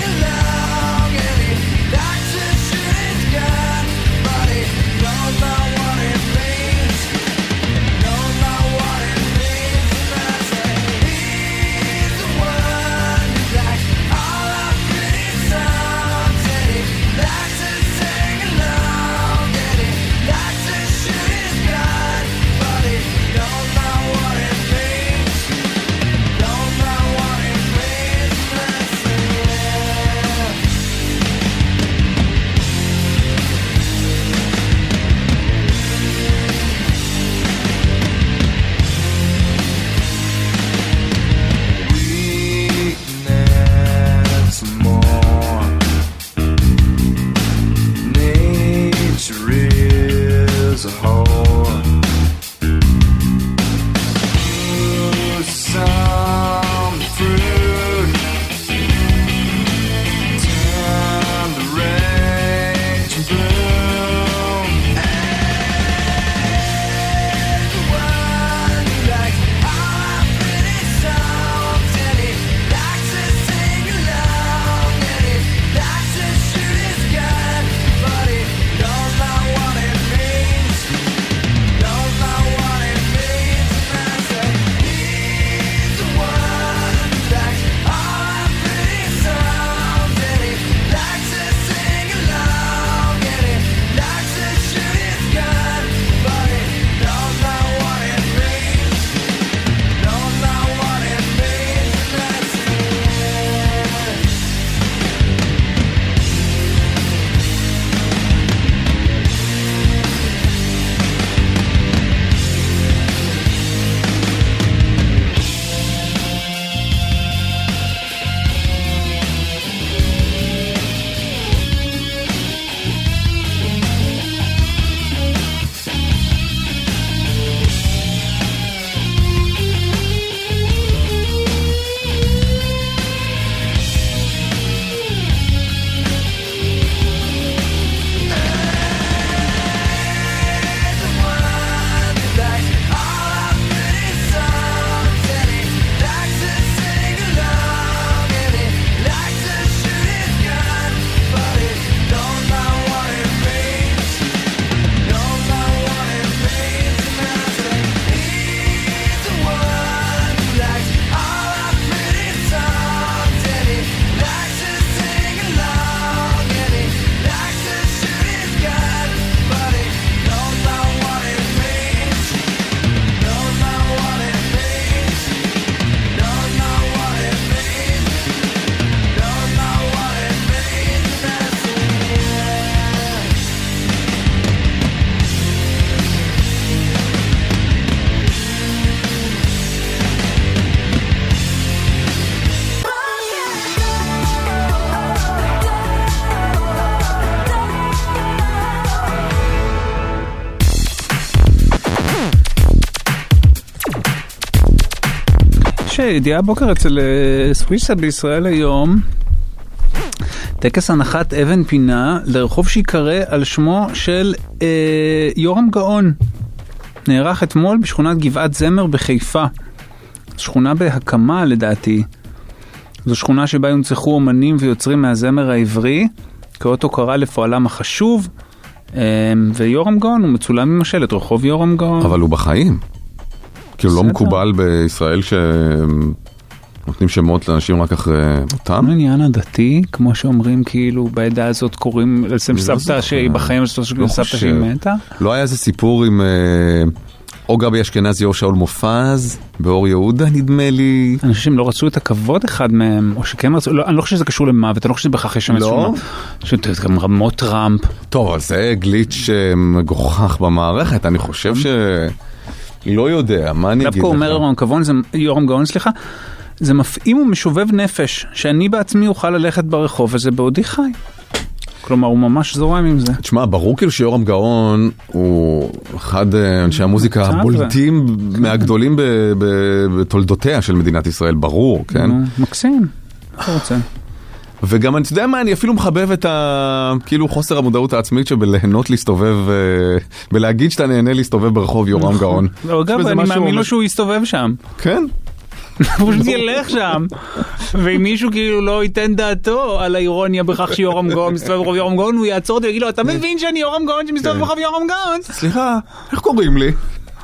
יש ידיעה הבוקר אצל סוויסה בישראל היום, טקס הנחת אבן פינה לרחוב שיקרא על שמו של אה, יורם גאון. נערך אתמול בשכונת גבעת זמר בחיפה. שכונה בהקמה לדעתי. זו שכונה שבה יונצחו אומנים ויוצרים מהזמר העברי, כאות הוקרה לפועלם החשוב, אה, ויורם גאון הוא מצולם עם השלט, רחוב יורם גאון. אבל הוא בחיים. כאילו לא מקובל בישראל ש... נותנים שמות לאנשים רק אחרי אותם? עניין הדתי, כמו שאומרים, כאילו, בעדה הזאת קוראים לסם סבתא שהיא בחיים, סבתא שהיא מתה? לא היה איזה סיפור עם או גבי אשכנזי או שאול מופז, באור יהודה נדמה לי. אנשים לא רצו את הכבוד אחד מהם, או שכן רצו, אני לא חושב שזה קשור למוות, אני לא חושב שזה בכך יש שם איזשהו, גם רמות טראמפ. טוב, אבל זה גליץ' מגוחך במערכת, אני חושב ש... לא יודע, מה אני אגיד לך? דווקא אומר יורם גאון, יורם גאון, סליחה, זה מפעים ומשובב נפש, שאני בעצמי אוכל ללכת ברחוב, וזה בעודי חי. כלומר, הוא ממש זורם עם זה. תשמע, ברור כאילו שיורם גאון הוא אחד אנשי המוזיקה הבולטים מהגדולים בתולדותיה של מדינת ישראל, ברור, כן? מקסים, אתה רוצה. וגם אני יודע מה, אני אפילו מחבב את ה... כאילו חוסר המודעות העצמית שבליהנות להסתובב, בלהגיד שאתה נהנה להסתובב ברחוב יורם גאון. אגב, אני מאמין לו שהוא יסתובב שם. כן? הוא פשוט ילך שם, ואם מישהו כאילו לא ייתן דעתו על האירוניה בכך שיורם גאון מסתובב ברחוב יורם גאון, הוא יעצור אותי ויגיד לו, אתה מבין שאני יורם גאון שמסתובב ברחוב יורם גאון? סליחה, איך קוראים לי?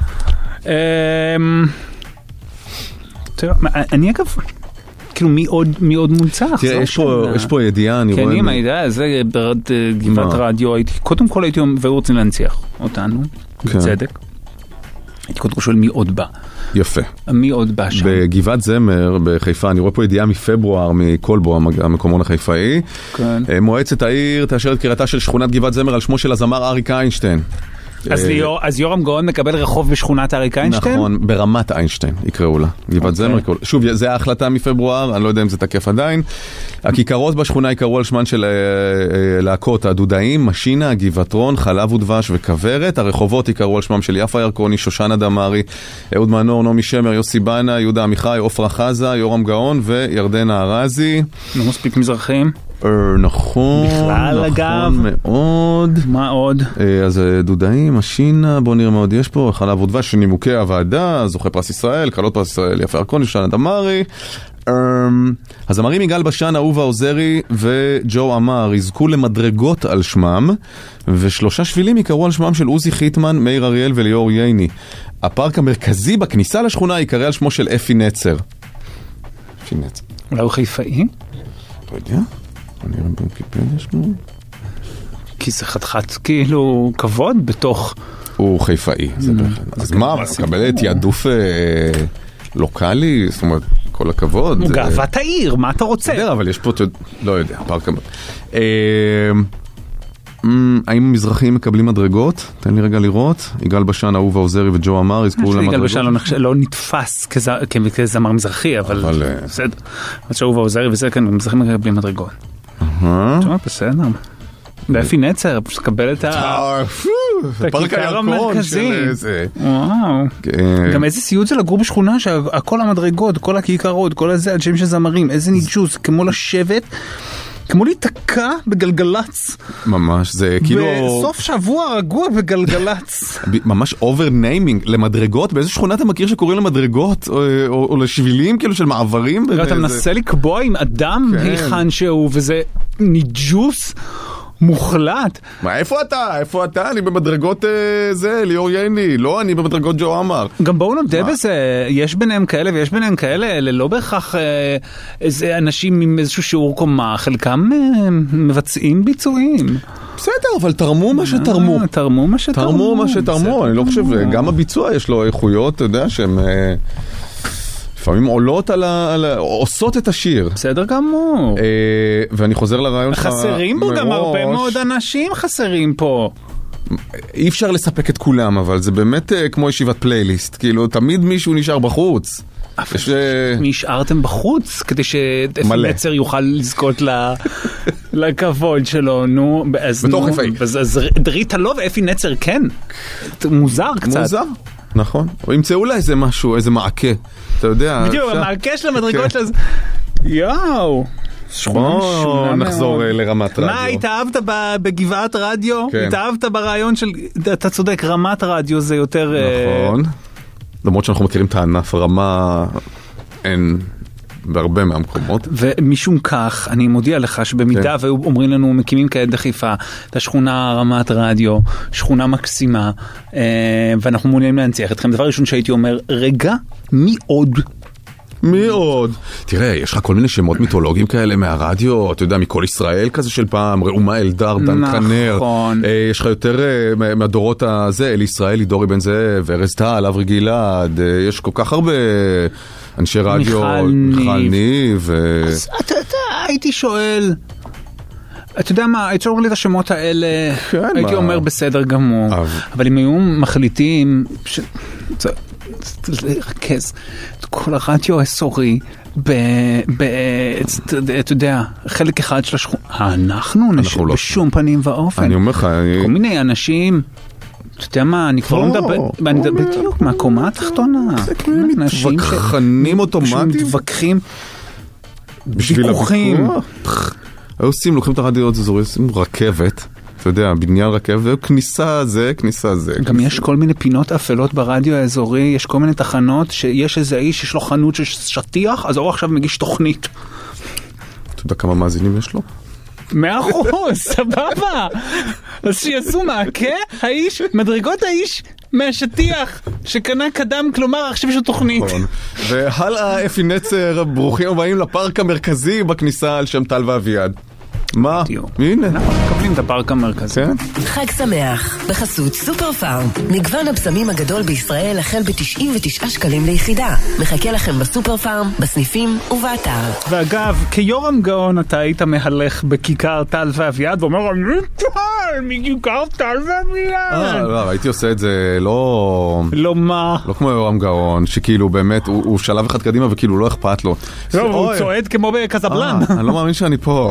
אני אגב... כאילו מי עוד, מי עוד מונצח? תראה, יש פה, יש פה ידיעה, אני רואה... כן, אם הידיעה, זה גבעת רדיו, קודם כל הייתי, והוא רוצים להנציח אותנו, בצדק. הייתי קודם כל שואל מי עוד בא. יפה. מי עוד בא שם? בגבעת זמר, בחיפה, אני רואה פה ידיעה מפברואר, מקולבו, המקומון החיפאי. כן. מועצת העיר תאשר את קריאתה של שכונת גבעת זמר על שמו של הזמר אריק איינשטיין. אז יורם גאון מקבל רחוב בשכונת אריק איינשטיין? נכון, ברמת איינשטיין יקראו לה. גבעת זמר יקראו לה. שוב, זה ההחלטה מפברואר, אני לא יודע אם זה תקף עדיין. הכיכרות בשכונה יקראו על שמן של להקות הדודאים, משינה, גבעתרון, חלב ודבש וכברת. הרחובות יקראו על שמם של יפה ירקוני, שושנה דמארי, אהוד מנור, נעמי שמר, יוסי בנה, יהודה עמיחי, עופרה חזה, יורם גאון וירדנה ארזי. לא מספיק מזרחים? נכון, בכלל אגב מאוד. מה עוד? אז דודאים, משינה, בוא נראה מה עוד יש פה, חלב ודבש שנימוקי הוועדה, זוכה פרס ישראל, קלות פרס ישראל, יפה ירקוני, שושנה דמארי. הזמרים יגאל בשן, אהובה עוזרי וג'ו אמר יזכו למדרגות על שמם, ושלושה שבילים יקראו על שמם של עוזי חיטמן, מאיר אריאל וליאור ייני. הפארק המרכזי בכניסה לשכונה יקרא על שמו של אפי נצר. אפי נצר. אולי הוא חיפאי? לא יודע. אני רואה בוויקיפדיה שלנו. כי זה חתיכת כאילו כבוד בתוך... הוא חיפאי, זה בהחלט. אז מה, מקבל תיעדוף לוקאלי? זאת אומרת, כל הכבוד. הוא גאוות העיר, מה אתה רוצה? אתה יודע, אבל יש פה, לא יודע, פארק המרכזי. האם מזרחים מקבלים מדרגות? תן לי רגע לראות. יגאל בשן, אהובה עוזרי וג'ו אמר יזכו למדרגות. יגאל בשן לא נתפס כזמר מזרחי, אבל בסדר. אז שאהובה עוזרי וזה, כן, מזרחים מקבלים מדרגות. תשמע, בסדר. באפי נצר, פשוט קבל את הכיכר המרכזי. וואו. גם איזה סיוט זה לגור בשכונה שכל המדרגות, כל הכיכרות, כל הזה, אנשים שזמרים, איזה ניג'וס, כמו לשבת, כמו להתקע בגלגלץ. ממש, זה כאילו... בסוף שבוע רגוע בגלגלץ. ממש אובר ניימינג למדרגות, באיזה שכונה אתה מכיר שקוראים למדרגות, או לשבילים כאילו של מעברים? אתה מנסה לקבוע עם אדם היכן שהוא, וזה ניג'וס מוחלט. מה, איפה אתה? איפה אתה? אני במדרגות זה, ליאור ייני. לא, אני במדרגות ג'ו אמר. גם בואו נודה בזה, יש ביניהם כאלה ויש ביניהם כאלה, לא בהכרח איזה אנשים עם איזשהו שיעור קומה, חלקם מבצעים ביצועים. בסדר, אבל תרמו מה שתרמו. תרמו מה שתרמו. תרמו מה שתרמו, אני לא חושב, גם הביצוע יש לו איכויות, אתה יודע, שהם... לפעמים עולות על ה... על ה... עושות את השיר. בסדר גמור. אה, ואני חוזר לרעיון שלך... חסרים פה גם הרבה מאוד אנשים חסרים פה. אי אפשר לספק את כולם, אבל זה באמת אה, כמו ישיבת פלייליסט. כאילו, תמיד מישהו נשאר בחוץ. יש... נשארתם בחוץ כדי שאפי נצר יוכל לזכות ל... לכבוד שלו, נו. בתוך חיפאי. אז דרית לא ואפי נצר כן. מוזר קצת. מוזר. נכון. או ימצאו לה איזה משהו, איזה מעקה. אתה יודע... בדיוק, המעקה של המדרגות של... יואו. בואו נחזור לרמת רדיו. מה, התאהבת בגבעת רדיו? התאהבת ברעיון של... אתה צודק, רמת רדיו זה יותר... נכון. למרות שאנחנו מכירים את הענף, רמה אין בהרבה מהמקומות. ומשום כך, אני מודיע לך שבמידה והיו אומרים לנו, מקימים כעת בחיפה, את השכונה רמת רדיו, שכונה מקסימה, ואנחנו מעוניינים להנציח אתכם. דבר ראשון שהייתי אומר, רגע, מי עוד? מי עוד? תראה, יש לך כל מיני שמות מיתולוגיים כאלה מהרדיו, אתה יודע, מכל ישראל כזה של פעם, ראומה אלדר, דן כנר. נכון. יש לך יותר מהדורות הזה, אל ישראלי, דורי בן זאב, ארז טל, אברי גלעד, יש כל כך הרבה אנשי רדיו. מיכל ניב. אז אתה יודע, הייתי שואל... אתה יודע מה, הייתי שואל לי את השמות האלה, הייתי אומר בסדר גמור. אבל אם היו מחליטים... לרכז את כל הרדיו האזורי ב... אתה יודע, חלק אחד של השכונה. אנחנו נשב בשום פנים ואופן. אני אומר לך, כל מיני אנשים, אתה יודע מה, אני כבר לא מדבר, אני מדבר בדיוק מהקומה התחתונה. זה כאילו מתווכחנים אוטומטיים. מתווכחים בשביל ויכוחים. היו עושים, לוקחים את הרדיו האזורי, עושים רכבת. אתה יודע, בניין רכבת, כניסה זה, כניסה זה. גם יש כל מיני פינות אפלות ברדיו האזורי, יש כל מיני תחנות שיש איזה איש, יש לו חנות של שטיח, אז הוא עכשיו מגיש תוכנית. אתה יודע כמה מאזינים יש לו? מאה אחוז, סבבה. אז שיעשו מעקה, האיש, מדרגות האיש מהשטיח שקנה קדם, כלומר עכשיו יש לו תוכנית. והלאה, אפי נצר, ברוכים הבאים לפארק המרכזי בכניסה על שם טל ואביעד. מה? הנה. אנחנו מקבלים את הפארק המרכזי. חג שמח, בחסות סופר פארם. מגוון הבשמים הגדול בישראל החל ב-תשעים ותשעה שקלים ליחידה. מחכה לכם בסופר פארם, בסניפים ובאתר. ואגב, כיורם גאון אתה היית מהלך בכיכר טל ואביעד ואומר, אני טל מכיכר טל ואביעד. לא, הייתי עושה את זה לא... לא מה? לא כמו יורם גאון, שכאילו באמת הוא שלב אחד קדימה וכאילו לא אכפת לו. לא, הוא צועד כמו בקזבלן. אני לא מאמין שאני פה.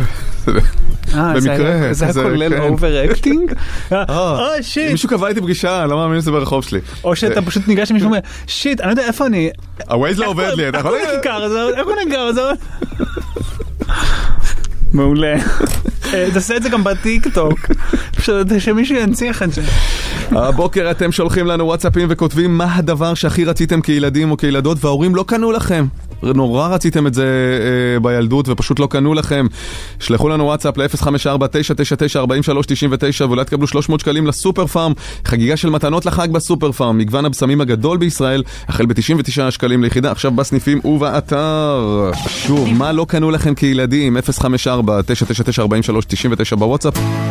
במקרה זה היה כולל אובר-אקטינג? אם מישהו קבע איתי פגישה, אני לא מאמין שזה ברחוב שלי. או שאתה פשוט ניגש למישהו ואומר, שיט, אני לא יודע איפה אני... הווייז לא עובד לי. איפה אני כיכר הזאת? איפה אני גר הזאת? מעולה. תעשה את זה גם בטיק-טוק, שמישהו ינציח את זה. הבוקר אתם שולחים לנו וואטסאפים וכותבים מה הדבר שהכי רציתם כילדים או כילדות וההורים לא קנו לכם. נורא רציתם את זה אה, בילדות ופשוט לא קנו לכם. שלחו לנו וואטסאפ ל-אפס חמש ארבע תשע תשע תשע ארבעים ושלוש תשעים ותשע ואולי תקבלו שלוש מאות שקלים לסופר פארם. חגיגה של מתנות לחג בסופר פארם. מגוון הבשמים הגדול בישראל החל ב-תשעים ותשעה שקלים ליחידה. עכשיו בסניפים ובאתר. שוב, מה לא קנו לכם כילדים? אפס חמש ארבע תשע תשע תשע ארבעים ושלוש תשעים ותשע בוואטסאפ.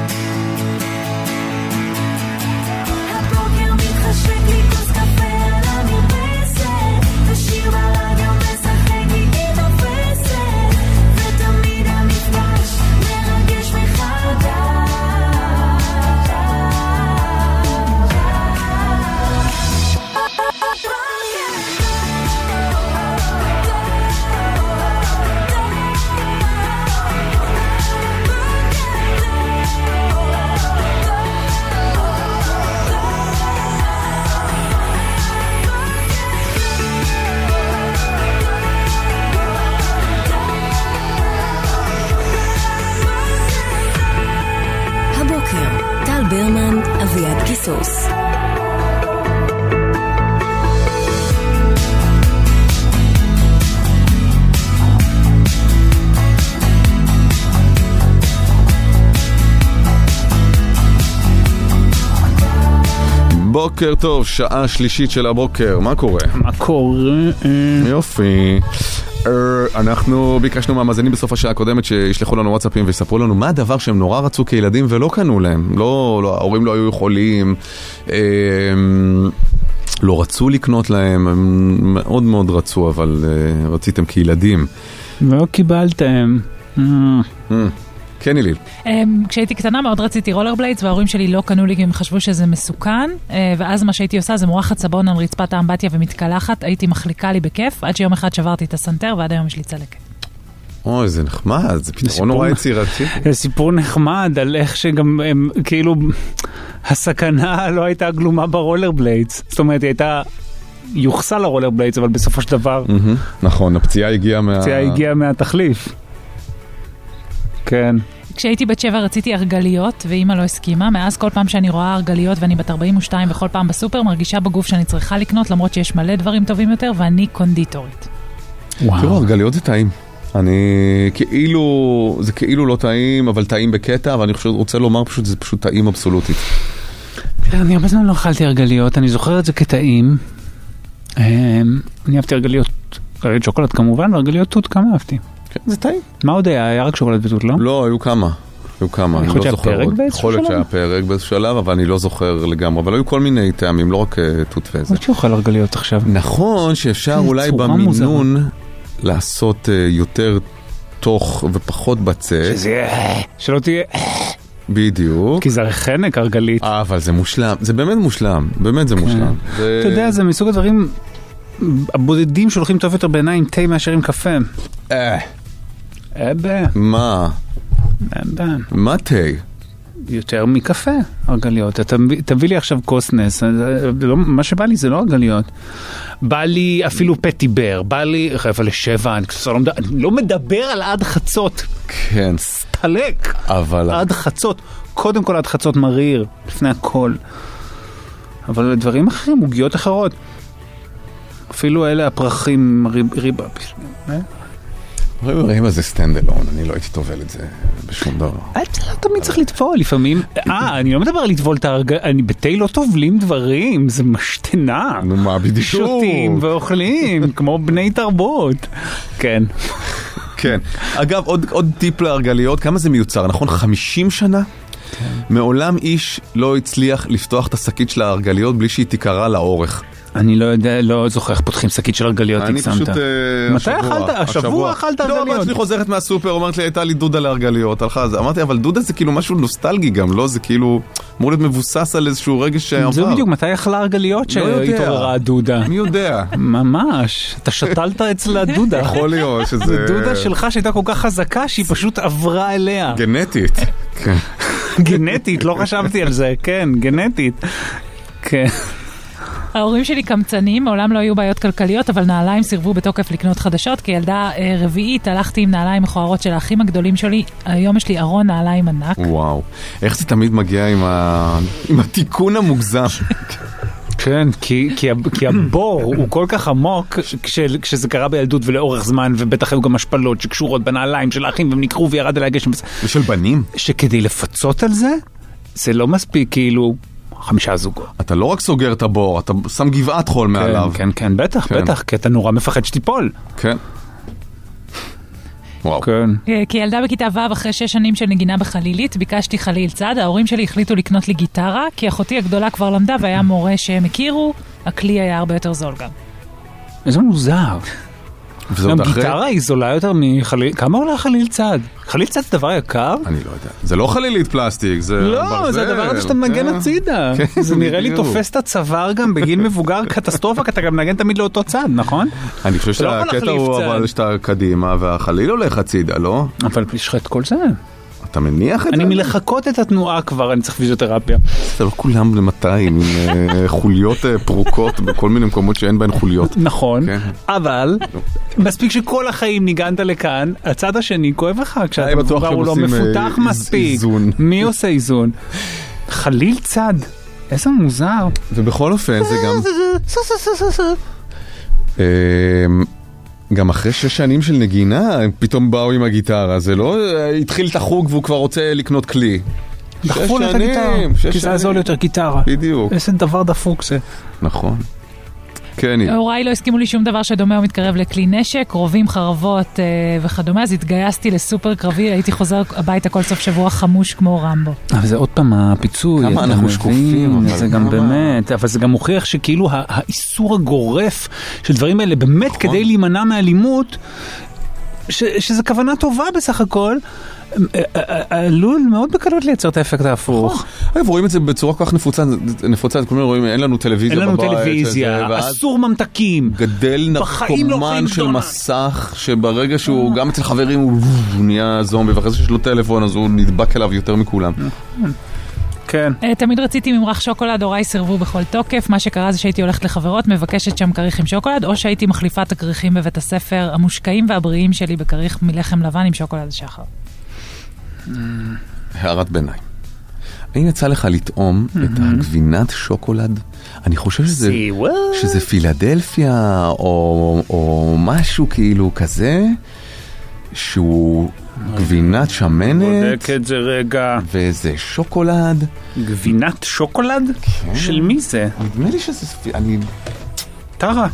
ברמן, אביעד קיסוס. בוקר טוב, שעה שלישית של הבוקר, מה קורה? מה קורה? יופי. אנחנו ביקשנו מהמאזינים בסוף השעה הקודמת שישלחו לנו וואטסאפים ויספרו לנו מה הדבר שהם נורא רצו כילדים ולא קנו להם. לא, לא, ההורים לא היו יכולים, לא רצו לקנות להם, הם מאוד מאוד רצו, אבל רציתם כילדים. ולא קיבלתם. כן, איליל. כשהייתי קטנה מאוד רציתי רולר בליידס, וההורים שלי לא קנו לי כי הם חשבו שזה מסוכן, ואז מה שהייתי עושה זה מורחת סבון על רצפת האמבטיה ומתקלחת, הייתי מחליקה לי בכיף, עד שיום אחד שברתי את הסנטר ועד היום יש לי צלקת. אוי, זה נחמד, זה פתרון נורא יצירתי. זה סיפור נחמד על איך שגם הם, כאילו, הסכנה לא הייתה גלומה ברולר בליידס. זאת אומרת, היא הייתה יוחסה לרולר בליידס, אבל בסופו של דבר... נכון, הפציעה הגיעה מה... הפציעה הגיעה מהתחליף. כן. כשהייתי בת שבע רציתי ארגליות, ואמא לא הסכימה. מאז כל פעם שאני רואה ארגליות ואני בת ארבעים ושתיים וכל פעם בסופר, מרגישה בגוף שאני צריכה לקנות, למרות שיש מלא דברים טובים יותר, ואני קונדיטורית. תראו, ארגליות זה טעים. אני כאילו, זה כאילו לא טעים, אבל טעים בקטע, ואני חושב, רוצה לומר פשוט, זה פשוט טעים אבסולוטית. תראה, אני הרבה זמן לא אכלתי ארגליות, אני זוכר את זה כטעים. אני אהבתי ארגליות, ארגליות שוקולד כמובן, וארגליות תות כמה אהבתי. כן, זה טעים. מה עוד היה? היה רק שוקולד ותות, לא? לא, היו כמה. היו כמה, אני לא זוכר עוד. יכול להיות שהיה פרק באיזשהו שלב, אבל אני לא זוכר לגמרי. אבל היו כל מיני טעמים, לא רק תות וזה. עוד שאוכל ארגליות עכשיו. נכון שאפשר אולי במינון לעשות יותר תוך ופחות בצק. שזה יהיה, שלא תהיה... בדיוק. כי זה הרי חנק ארגלית. אה, אבל זה מושלם. זה באמת מושלם. באמת זה מושלם. אתה יודע, זה מסוג הדברים הבודדים שהולכים טוב יותר בעיניי עם תה מאשר עם קפה. אה. אבא. מה? אבא. מה תה? יותר מקפה, ארגליות. אתה תביא לי עכשיו קוסנס. מה שבא לי זה לא ארגליות. בא לי אפילו פטי בר. בא לי, אבל לשבע, אני לא מדבר על עד חצות. כן. סתלק. אבל... עד חצות. קודם כל עד חצות מריר. לפני הכל. אבל דברים אחרים, עוגיות אחרות. אפילו אלה הפרחים ריבה. ריבה זה סטנד אלון, אני לא הייתי טובל את זה בשום דבר. אתה לא תמיד צריך לטבול, לפעמים... אה, אני לא מדבר על לטבול את ההרגל, אני בתי לא טובלים דברים, זה משתנה. נו מה, בדיוק. שותים ואוכלים, כמו בני תרבות. כן. כן. אגב, עוד טיפ להרגליות, כמה זה מיוצר, נכון? חמישים שנה? מעולם איש לא הצליח לפתוח את השקית של ההרגליות בלי שהיא תיקרה לאורך. אני לא יודע, לא זוכר איך פותחים שקית של ארגליות, אני פשוט... מתי אכלת? השבוע אכלת ארגליות? לא, הבת שלי חוזרת מהסופר, אומרת לי, הייתה לי דודה לארגליות, הלכה זה. אמרתי, אבל דודה זה כאילו משהו נוסטלגי גם, לא? זה כאילו אמור להיות מבוסס על איזשהו רגש שעבר. זה בדיוק, מתי אכלה ארגליות שהתעוררה הדודה? מי יודע? ממש, אתה שתלת אצל הדודה. יכול להיות שזה... זה דודה שלך שהייתה כל כך חזקה שהיא פשוט עברה אליה. גנטית. כן. גנטית, לא חשבתי על זה, כן, גנטית. כן. ההורים שלי קמצנים, מעולם לא היו בעיות כלכליות, אבל נעליים סירבו בתוקף לקנות חדשות. כילדה רביעית הלכתי עם נעליים מכוערות של האחים הגדולים שלי. היום יש לי ארון נעליים ענק. וואו, איך זה תמיד מגיע עם, ה... עם התיקון המוגזם. כן, כי, כי, כי הבור הוא כל כך עמוק כש, כשזה קרה בילדות ולאורך זמן, ובטח היו גם השפלות שקשורות בנעליים של האחים והם נקרו וירד אליי גשם. ושל בנים. שכדי לפצות על זה, זה לא מספיק כאילו... חמישה זוגות. אתה לא רק סוגר את הבור, אתה שם גבעת חול מעליו. כן, כן, בטח, בטח, כי אתה נורא מפחד שתיפול. כן. וואו. כן. כילדה בכיתה ו' אחרי שש שנים של נגינה בחלילית, ביקשתי חליל צד, ההורים שלי החליטו לקנות לי גיטרה, כי אחותי הגדולה כבר למדה והיה מורה שהם הכירו, הכלי היה הרבה יותר זול גם. איזה מוזר. גם גיטרה היא זולה יותר מחליל... כמה עולה חליל צד? חליל צד זה דבר יקר? אני לא יודע. זה לא חלילית פלסטיק, זה ברזל. לא, זה הדבר הזה שאתה מנגן הצידה. זה נראה לי תופס את הצוואר גם בגיל מבוגר קטסטרופה, כי אתה גם מנגן תמיד לאותו צד, נכון? אני חושב שהקטע הוא אבל שאתה קדימה, והחליל הולך הצידה, לא? אבל יש לך את כל זה. אתה מניח את זה? אני מלחקות את התנועה כבר, אני צריך פיזיותרפיה. זה לא כולם למאתיים, עם חוליות פרוקות בכל מיני מקומות שאין בהן חוליות. נכון, אבל מספיק שכל החיים ניגנת לכאן, הצד השני כואב לך, כשאתה מבוגר הוא לא מפותח מספיק. מי עושה איזון? חליל צד, איזה מוזר. ובכל אופן זה גם... גם אחרי שש שנים של נגינה, הם פתאום באו עם הגיטרה, זה לא התחיל את החוג והוא כבר רוצה לקנות כלי. דחפו לה את הגיטרה, כי זה הזול יותר גיטרה. בדיוק. איזה דבר דפוק זה. נכון. כן. הוריי לא הסכימו לי שום דבר שדומה או מתקרב לכלי נשק, רובים, חרבות וכדומה, אז התגייסתי לסופר קרבי, הייתי חוזר הביתה כל סוף שבוע חמוש כמו רמבו. אבל זה עוד פעם הפיצוי. כמה אנחנו שקופים. זה גם באמת, אבל זה גם מוכיח שכאילו האיסור הגורף של דברים האלה, באמת כדי להימנע מאלימות, ש, שזה כוונה טובה בסך הכל, עלול מאוד בקלות לייצר את האפקט ההפוך. אגב, רואים את זה בצורה כל כך נפוצה, נפוצה, כלומר, רואים, אין לנו טלוויזיה בבית. אין לנו טלוויזיה, אסור ממתקים. גדל נרקומן של מסך, שברגע שהוא גם אצל חברים הוא נהיה זומבי, ואחרי זה שיש לו טלפון, אז הוא נדבק אליו יותר מכולם. כן. תמיד רציתי ממרח שוקולד, הוריי סירבו בכל תוקף. מה שקרה זה שהייתי הולכת לחברות, מבקשת שם כריך עם שוקולד, או שהייתי מחליפה את הכריכים בבית הספר המושקעים והבריאים שלי בכריך מלחם לבן עם שוקולד שחר. הערת ביניים. האם יצא לך לטעום את הגבינת שוקולד? אני חושב שזה, שזה פילדלפיה או, או משהו כאילו כזה, שהוא גבינת שמנת. בודק את זה רגע. וזה שוקולד. גבינת שוקולד? כן. של מי זה? נדמה לי שזה... אני... טרה.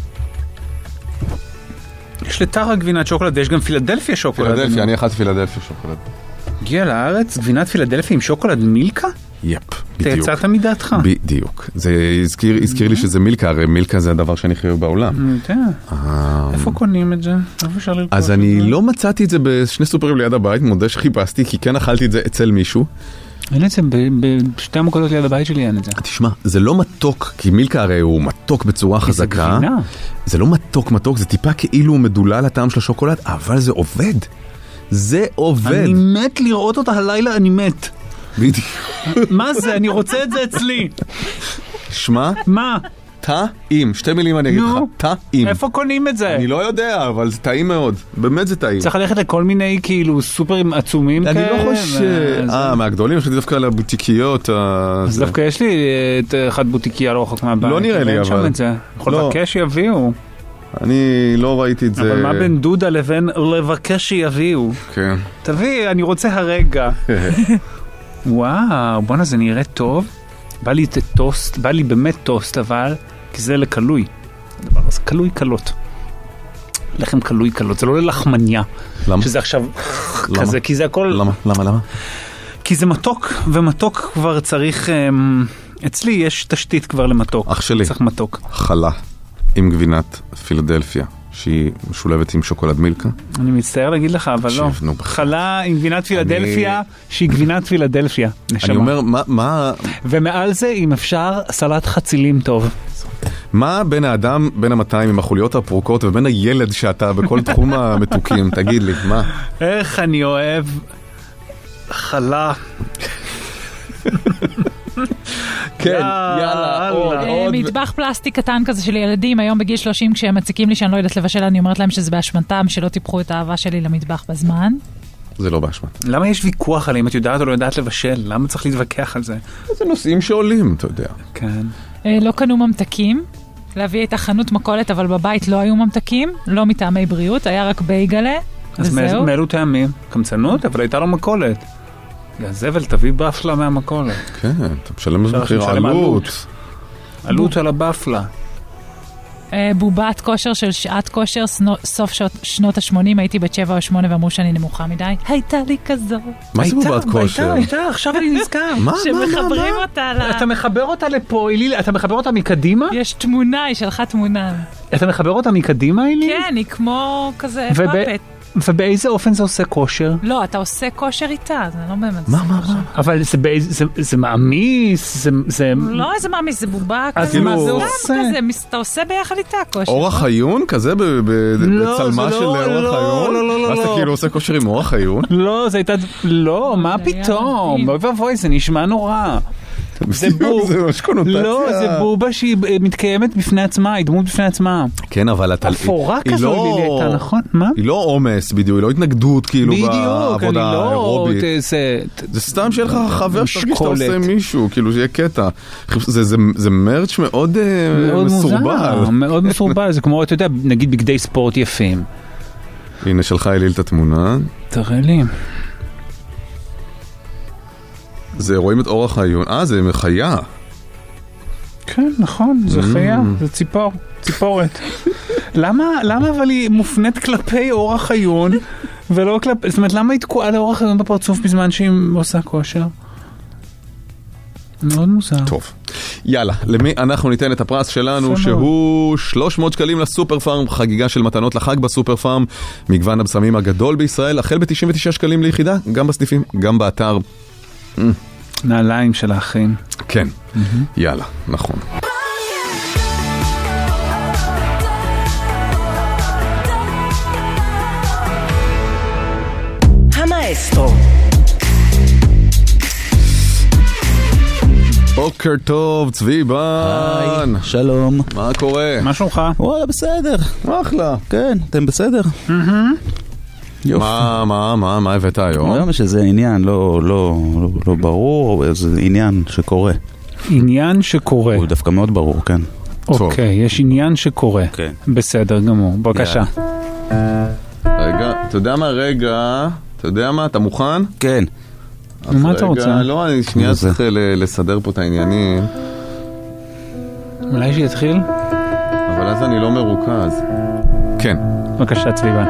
יש לטרה גבינת שוקולד, ויש גם פילדלפיה שוקולד. פילדלפיה, אני אחת פילדלפיה שוקולד. הגיע לארץ, גבינת פילדלפיה עם שוקולד מילקה? יפ, בדיוק. תצאת מדעתך. בדיוק. זה הזכיר, הזכיר לי שזה מילקה, הרי מילקה זה הדבר שאני חייב בעולם. אני יודע. איפה קונים את זה? איפה אפשר לרכוש את זה? אז אני לא מצאתי את זה בשני סופרים ליד הבית, מודה שחיפשתי, כי כן אכלתי את זה אצל מישהו. אין את זה, בשתי המקודות ליד הבית שלי אין את זה. תשמע, זה לא מתוק, כי מילקה הרי הוא מתוק בצורה חזקה. זה גבינה. זה לא מתוק מתוק, זה טיפה כאילו הוא מדולל הטעם של השוקולד, אבל זה עובד. זה עובד. אני מת לראות אותה הלילה, אני מת. בדיוק. מה זה? אני רוצה את זה אצלי. שמה? מה? טעים. שתי מילים אני אגיד לך. טעים. איפה קונים את זה? אני לא יודע, אבל זה טעים מאוד. באמת זה טעים. צריך ללכת לכל מיני כאילו סופרים עצומים כאלה. אני לא חושב... אה, מהגדולים, יש לי דווקא לבוטיקיות. אז דווקא יש לי את אחת בוטיקיה לא רחוק מהבית. לא נראה לי, אבל... אין שם את זה. יכול לבקש שיביאו. אני לא ראיתי את זה. אבל מה בין דודה לבין לבקש שיביאו? כן. תביא, אני רוצה הרגע. וואו, בוא'נה, זה נראה טוב. בא לי טוסט, בא לי באמת טוסט, אבל, כי זה לקלוי. הדבר הזה, קלוי קלות. לחם קלוי קלות, זה לא ללחמניה. למה? שזה עכשיו כזה, כי זה הכל... למה? למה? למה? כי זה מתוק, ומתוק כבר צריך... אצלי יש תשתית כבר למתוק. אח שלי. צריך מתוק. חלה עם גבינת פילדלפיה, שהיא משולבת עם שוקולד מילקה. אני מצטער להגיד לך, אבל לא. חלה עם גבינת פילדלפיה, שהיא גבינת פילדלפיה. אני אומר, מה... ומעל זה, אם אפשר, סלט חצילים טוב. מה בין האדם, בין המאתיים עם החוליות הפרוקות, ובין הילד שאתה בכל תחום המתוקים? תגיד לי, מה? איך אני אוהב חלה. כן, יאללה, עוד, עוד. מטבח פלסטיק קטן כזה של ילדים, היום בגיל שלושים, כשהם מציקים לי שאני לא יודעת לבשל, אני אומרת להם שזה באשמתם, שלא טיפחו את האהבה שלי למטבח בזמן. זה לא באשמת. למה יש ויכוח עליהם? את יודעת או לא יודעת לבשל? למה צריך להתווכח על זה? זה נושאים שעולים, אתה יודע. כן. לא קנו ממתקים. להביא את החנות מכולת, אבל בבית לא היו ממתקים, לא מטעמי בריאות, היה רק בייגלה, וזהו. אז מאלו טעמים? קמצנות, אבל הייתה לו מכולת. זבל, תביא בפלה מהמכולת. כן, אתה משלם במחיר עלות. עלות על הבפלה. בובת כושר של שעת כושר, סוף שנות ה-שמונים, הייתי בת שבע או שמונה ואמרו שאני נמוכה מדי. הייתה לי כזו. מה זה בובת כושר? הייתה, הייתה, עכשיו אני נזכר. מה? שמחברים אותה ל... אתה מחבר אותה לפה, אילי, אתה מחבר אותה מקדימה? יש תמונה, היא שלחה תמונה. אתה מחבר אותה מקדימה, אילי? כן, היא כמו כזה פאפט. ובאיזה אופן זה עושה כושר? לא, אתה עושה כושר איתה, זה לא באמת. מה, מה, מה? אבל זה, זה, זה מעמיס, זה, זה... לא איזה מעמיס, זה בובה כזה. אז מה זה עושה? אתה עושה ביחד איתה כושר. אורח חיון? כזה בצלמה של אורח חיון? לא, לא, לא. אז אתה כאילו עושה כושר עם אורח חיון? לא, זה הייתה... לא, מה פתאום? בואי ובואי, זה נשמע נורא. זה בוב. לא, זה בובה שהיא מתקיימת בפני עצמה, היא דמות בפני עצמה. כן, אבל אתה... אפורה כזו לי הייתה, נכון? מה? היא לא עומס, בדיוק, היא לא התנגדות כאילו בעבודה האירובית. זה סתם שיהיה לך חבר שתרגיש שאתה עושה מישהו, כאילו שיהיה קטע. זה מרץ' מאוד מסורבל. מאוד מסורבל, זה כמו, אתה יודע, נגיד בגדי ספורט יפים. הנה שלך אליל את התמונה. תראה לי. זה רואים את אורח העיון. אה, זה חיה. כן, נכון, זה חיה, זה ציפור, ציפורת. למה, למה אבל היא מופנית כלפי אורח העיון, ולא כלפי, זאת אומרת, למה היא תקועה לאורח העיון בפרצוף בזמן שהיא עושה כושר? מאוד מוזר. טוב. יאללה, למי אנחנו ניתן את הפרס שלנו, שהוא שלוש מאות שקלים לסופר פארם, חגיגה של מתנות לחג בסופר פארם, מגוון הבשמים הגדול בישראל, החל ב-תשעים ותשעה שקלים ליחידה, גם בסניפים, גם באתר. נעליים של האחים. כן, יאללה, נכון. המאסטרו. בוקר טוב, צבי בן. היי, שלום. מה קורה? מה שלומך? וואלה, בסדר. אחלה. כן, אתם בסדר? יופי. מה, מה, מה, מה הבאת היום? היום יש איזה עניין לא, לא, לא, לא ברור, איזה עניין שקורה. עניין שקורה. הוא דווקא מאוד ברור, כן. אוקיי, יש עניין שקורה. כן. בסדר גמור, בבקשה. רגע, אתה יודע מה, רגע, אתה יודע מה, אתה מוכן? כן. מה אתה רוצה? לא, אני שנייה צריך לסדר פה את העניינים. אולי שיתחיל? אבל אז אני לא מרוכז. כן. בבקשה, צביבה.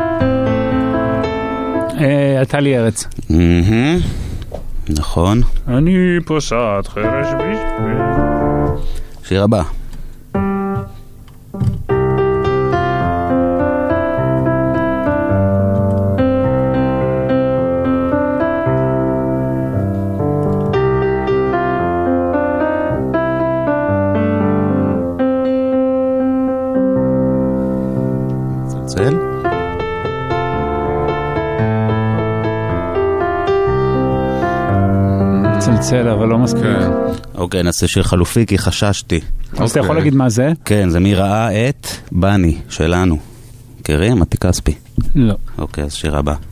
אתה לי ארץ. נכון. אני פוסעת חרש בשביל. שיר הבא. צלצל. צלצל, אבל לא מספיק. אוקיי, נעשה שיר חלופי כי חששתי. אז אתה יכול להגיד מה זה? כן, זה מי ראה את בני שלנו. מכירים? מתי כספי. לא. אוקיי, אז שיר הבא.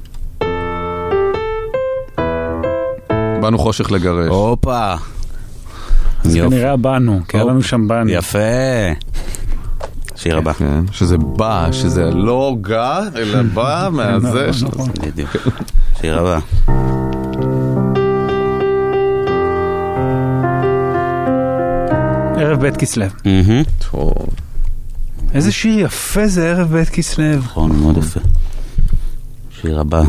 באנו חושך לגרש. הופה. זה כנראה באנו, כי היה לנו שם באנו. יפה. שיר הבא. שזה בא, שזה לא גא, אלא בא מהזה. בדיוק. שיר הבא. ערב בית כסלב. טוב. איזה שיר יפה זה ערב בית כסלב. נכון, מאוד יפה. שיר הבא.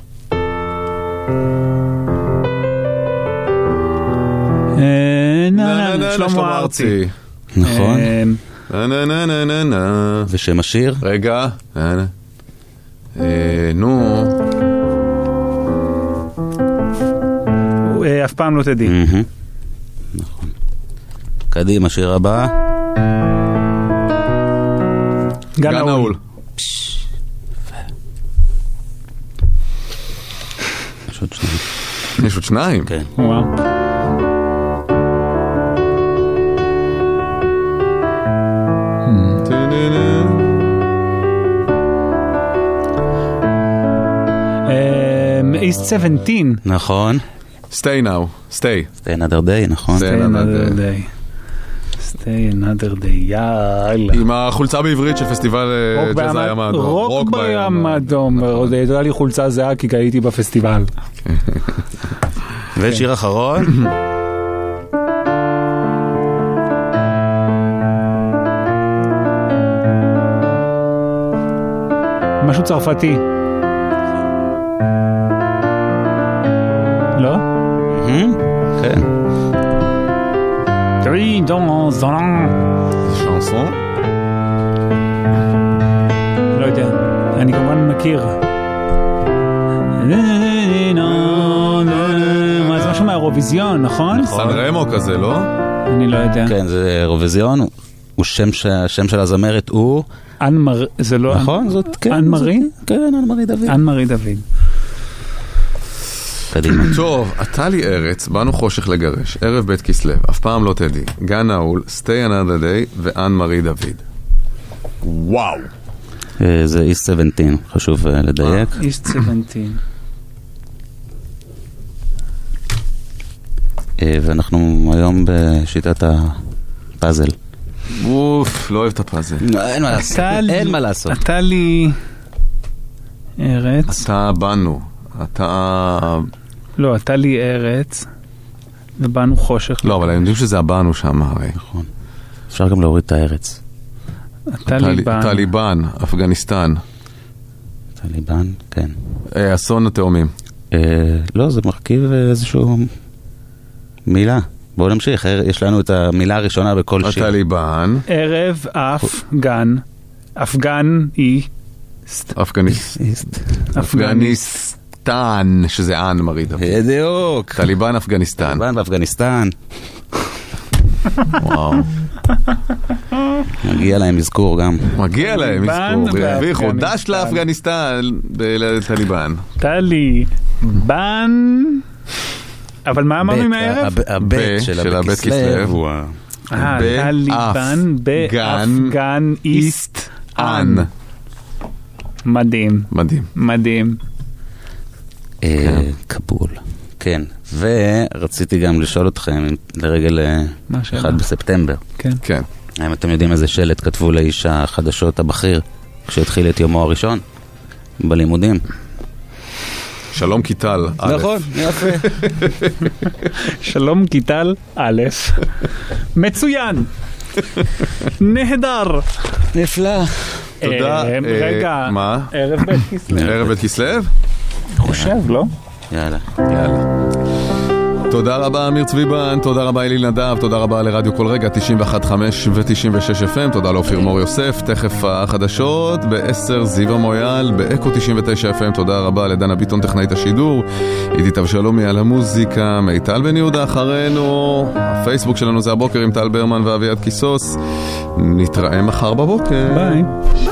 שלמה ארצי. נכון. ושם השיר? רגע. נו. אף פעם לא תדעי. נכון. קדימה, שיר הבא. גן נעול. יש עוד שניים. יש עוד שניים? כן. וואו. East שבע עשרה. נכון. Stay now. Stay. Stay another day, נכון. Stay another day. Stay another day. יאללה. עם החולצה בעברית של פסטיבל ג'אז הים האדום. רוק בים האדום. עוד הייתה לי חולצה זהה כי הייתי בפסטיבל. ושיר אחרון. משהו צרפתי. לא? כן. תראי, דון, זון. שנסון? לא יודע. אני כמובן מכיר. מה זה משהו מהאירוויזיון, נכון? סן רמו כזה, לא? אני לא יודע. כן, זה אירוויזיון. הוא השם של הזמרת הוא... אן מרי, זה לא... נכון, זאת, כן. אן מרי? כן, אן מרי דוד. אן מרי דוד. קדימה. טוב, אתה לי ארץ, באנו חושך לגרש, ערב בית כסלב, אף פעם לא תדעי, גן נעול, Stay another day ואן מרי דוד. וואו. זה איסט שבע עשרה, חשוב לדייק. איסט שבע עשרה. ואנחנו היום בשיטת הפאזל. אוף, לא אוהב את הפאזל. אין מה לעשות. אין מה לעשות. אתה לי ארץ. אתה באנו. אתה... לא, אתה לי ארץ. ובאנו חושך. לא, אבל אני יודעים שזה הבאנו שם הרי. נכון. אפשר גם להוריד את הארץ. טליבן. טליבן, אפגניסטן. טליבן, כן. אסון התאומים. לא, זה מרכיב איזשהו מילה. בואו נמשיך, יש לנו את המילה הראשונה בכל שיר. הטליבן. ערב אפגן. אפגן היא... אפגניסט. אפגניסטן, שזה אן מריד. בדיוק. טליבן אפגניסטן. טליבן ואפגניסטן. וואו. מגיע להם מזכור גם. מגיע להם מזכור. והרוויחו דש לאפגניסטן לטליבן. טליבן. אבל מה אמרנו עם הערב? הבית של הבית כסלב. אה, טליבן באפגניסטן. מדהים. מדהים. מדהים. קבול. כן. ורציתי גם לשאול אתכם לרגל אחד בספטמבר. כן. כן. האם אתם יודעים איזה שלט כתבו לאיש החדשות הבכיר כשהתחיל את יומו הראשון בלימודים? שלום כיתל א'. נכון, יפה. שלום כיתל א'. מצוין. נהדר. נפלא. תודה. רגע. מה? ערב בית כסלב. ערב בית כסלב? חושב, לא? יאללה. יאללה. תודה רבה אמיר צביבן, תודה רבה אליל נדב, תודה רבה לרדיו כל רגע תשעים ואחת חמש ו-תשעים ושש אף אם, תודה לאופיר מור יוסף, תכף החדשות ב-עשר זיו המויאל, באקו תשעים ותשע אף אם, תודה רבה לדנה ביטון טכנאית השידור, עידית אבשלומי על המוזיקה, מיטל בן יהודה אחרינו, הפייסבוק שלנו זה הבוקר עם טל ברמן ואביעד כיסוס, נתראה מחר בבוקר. ביי.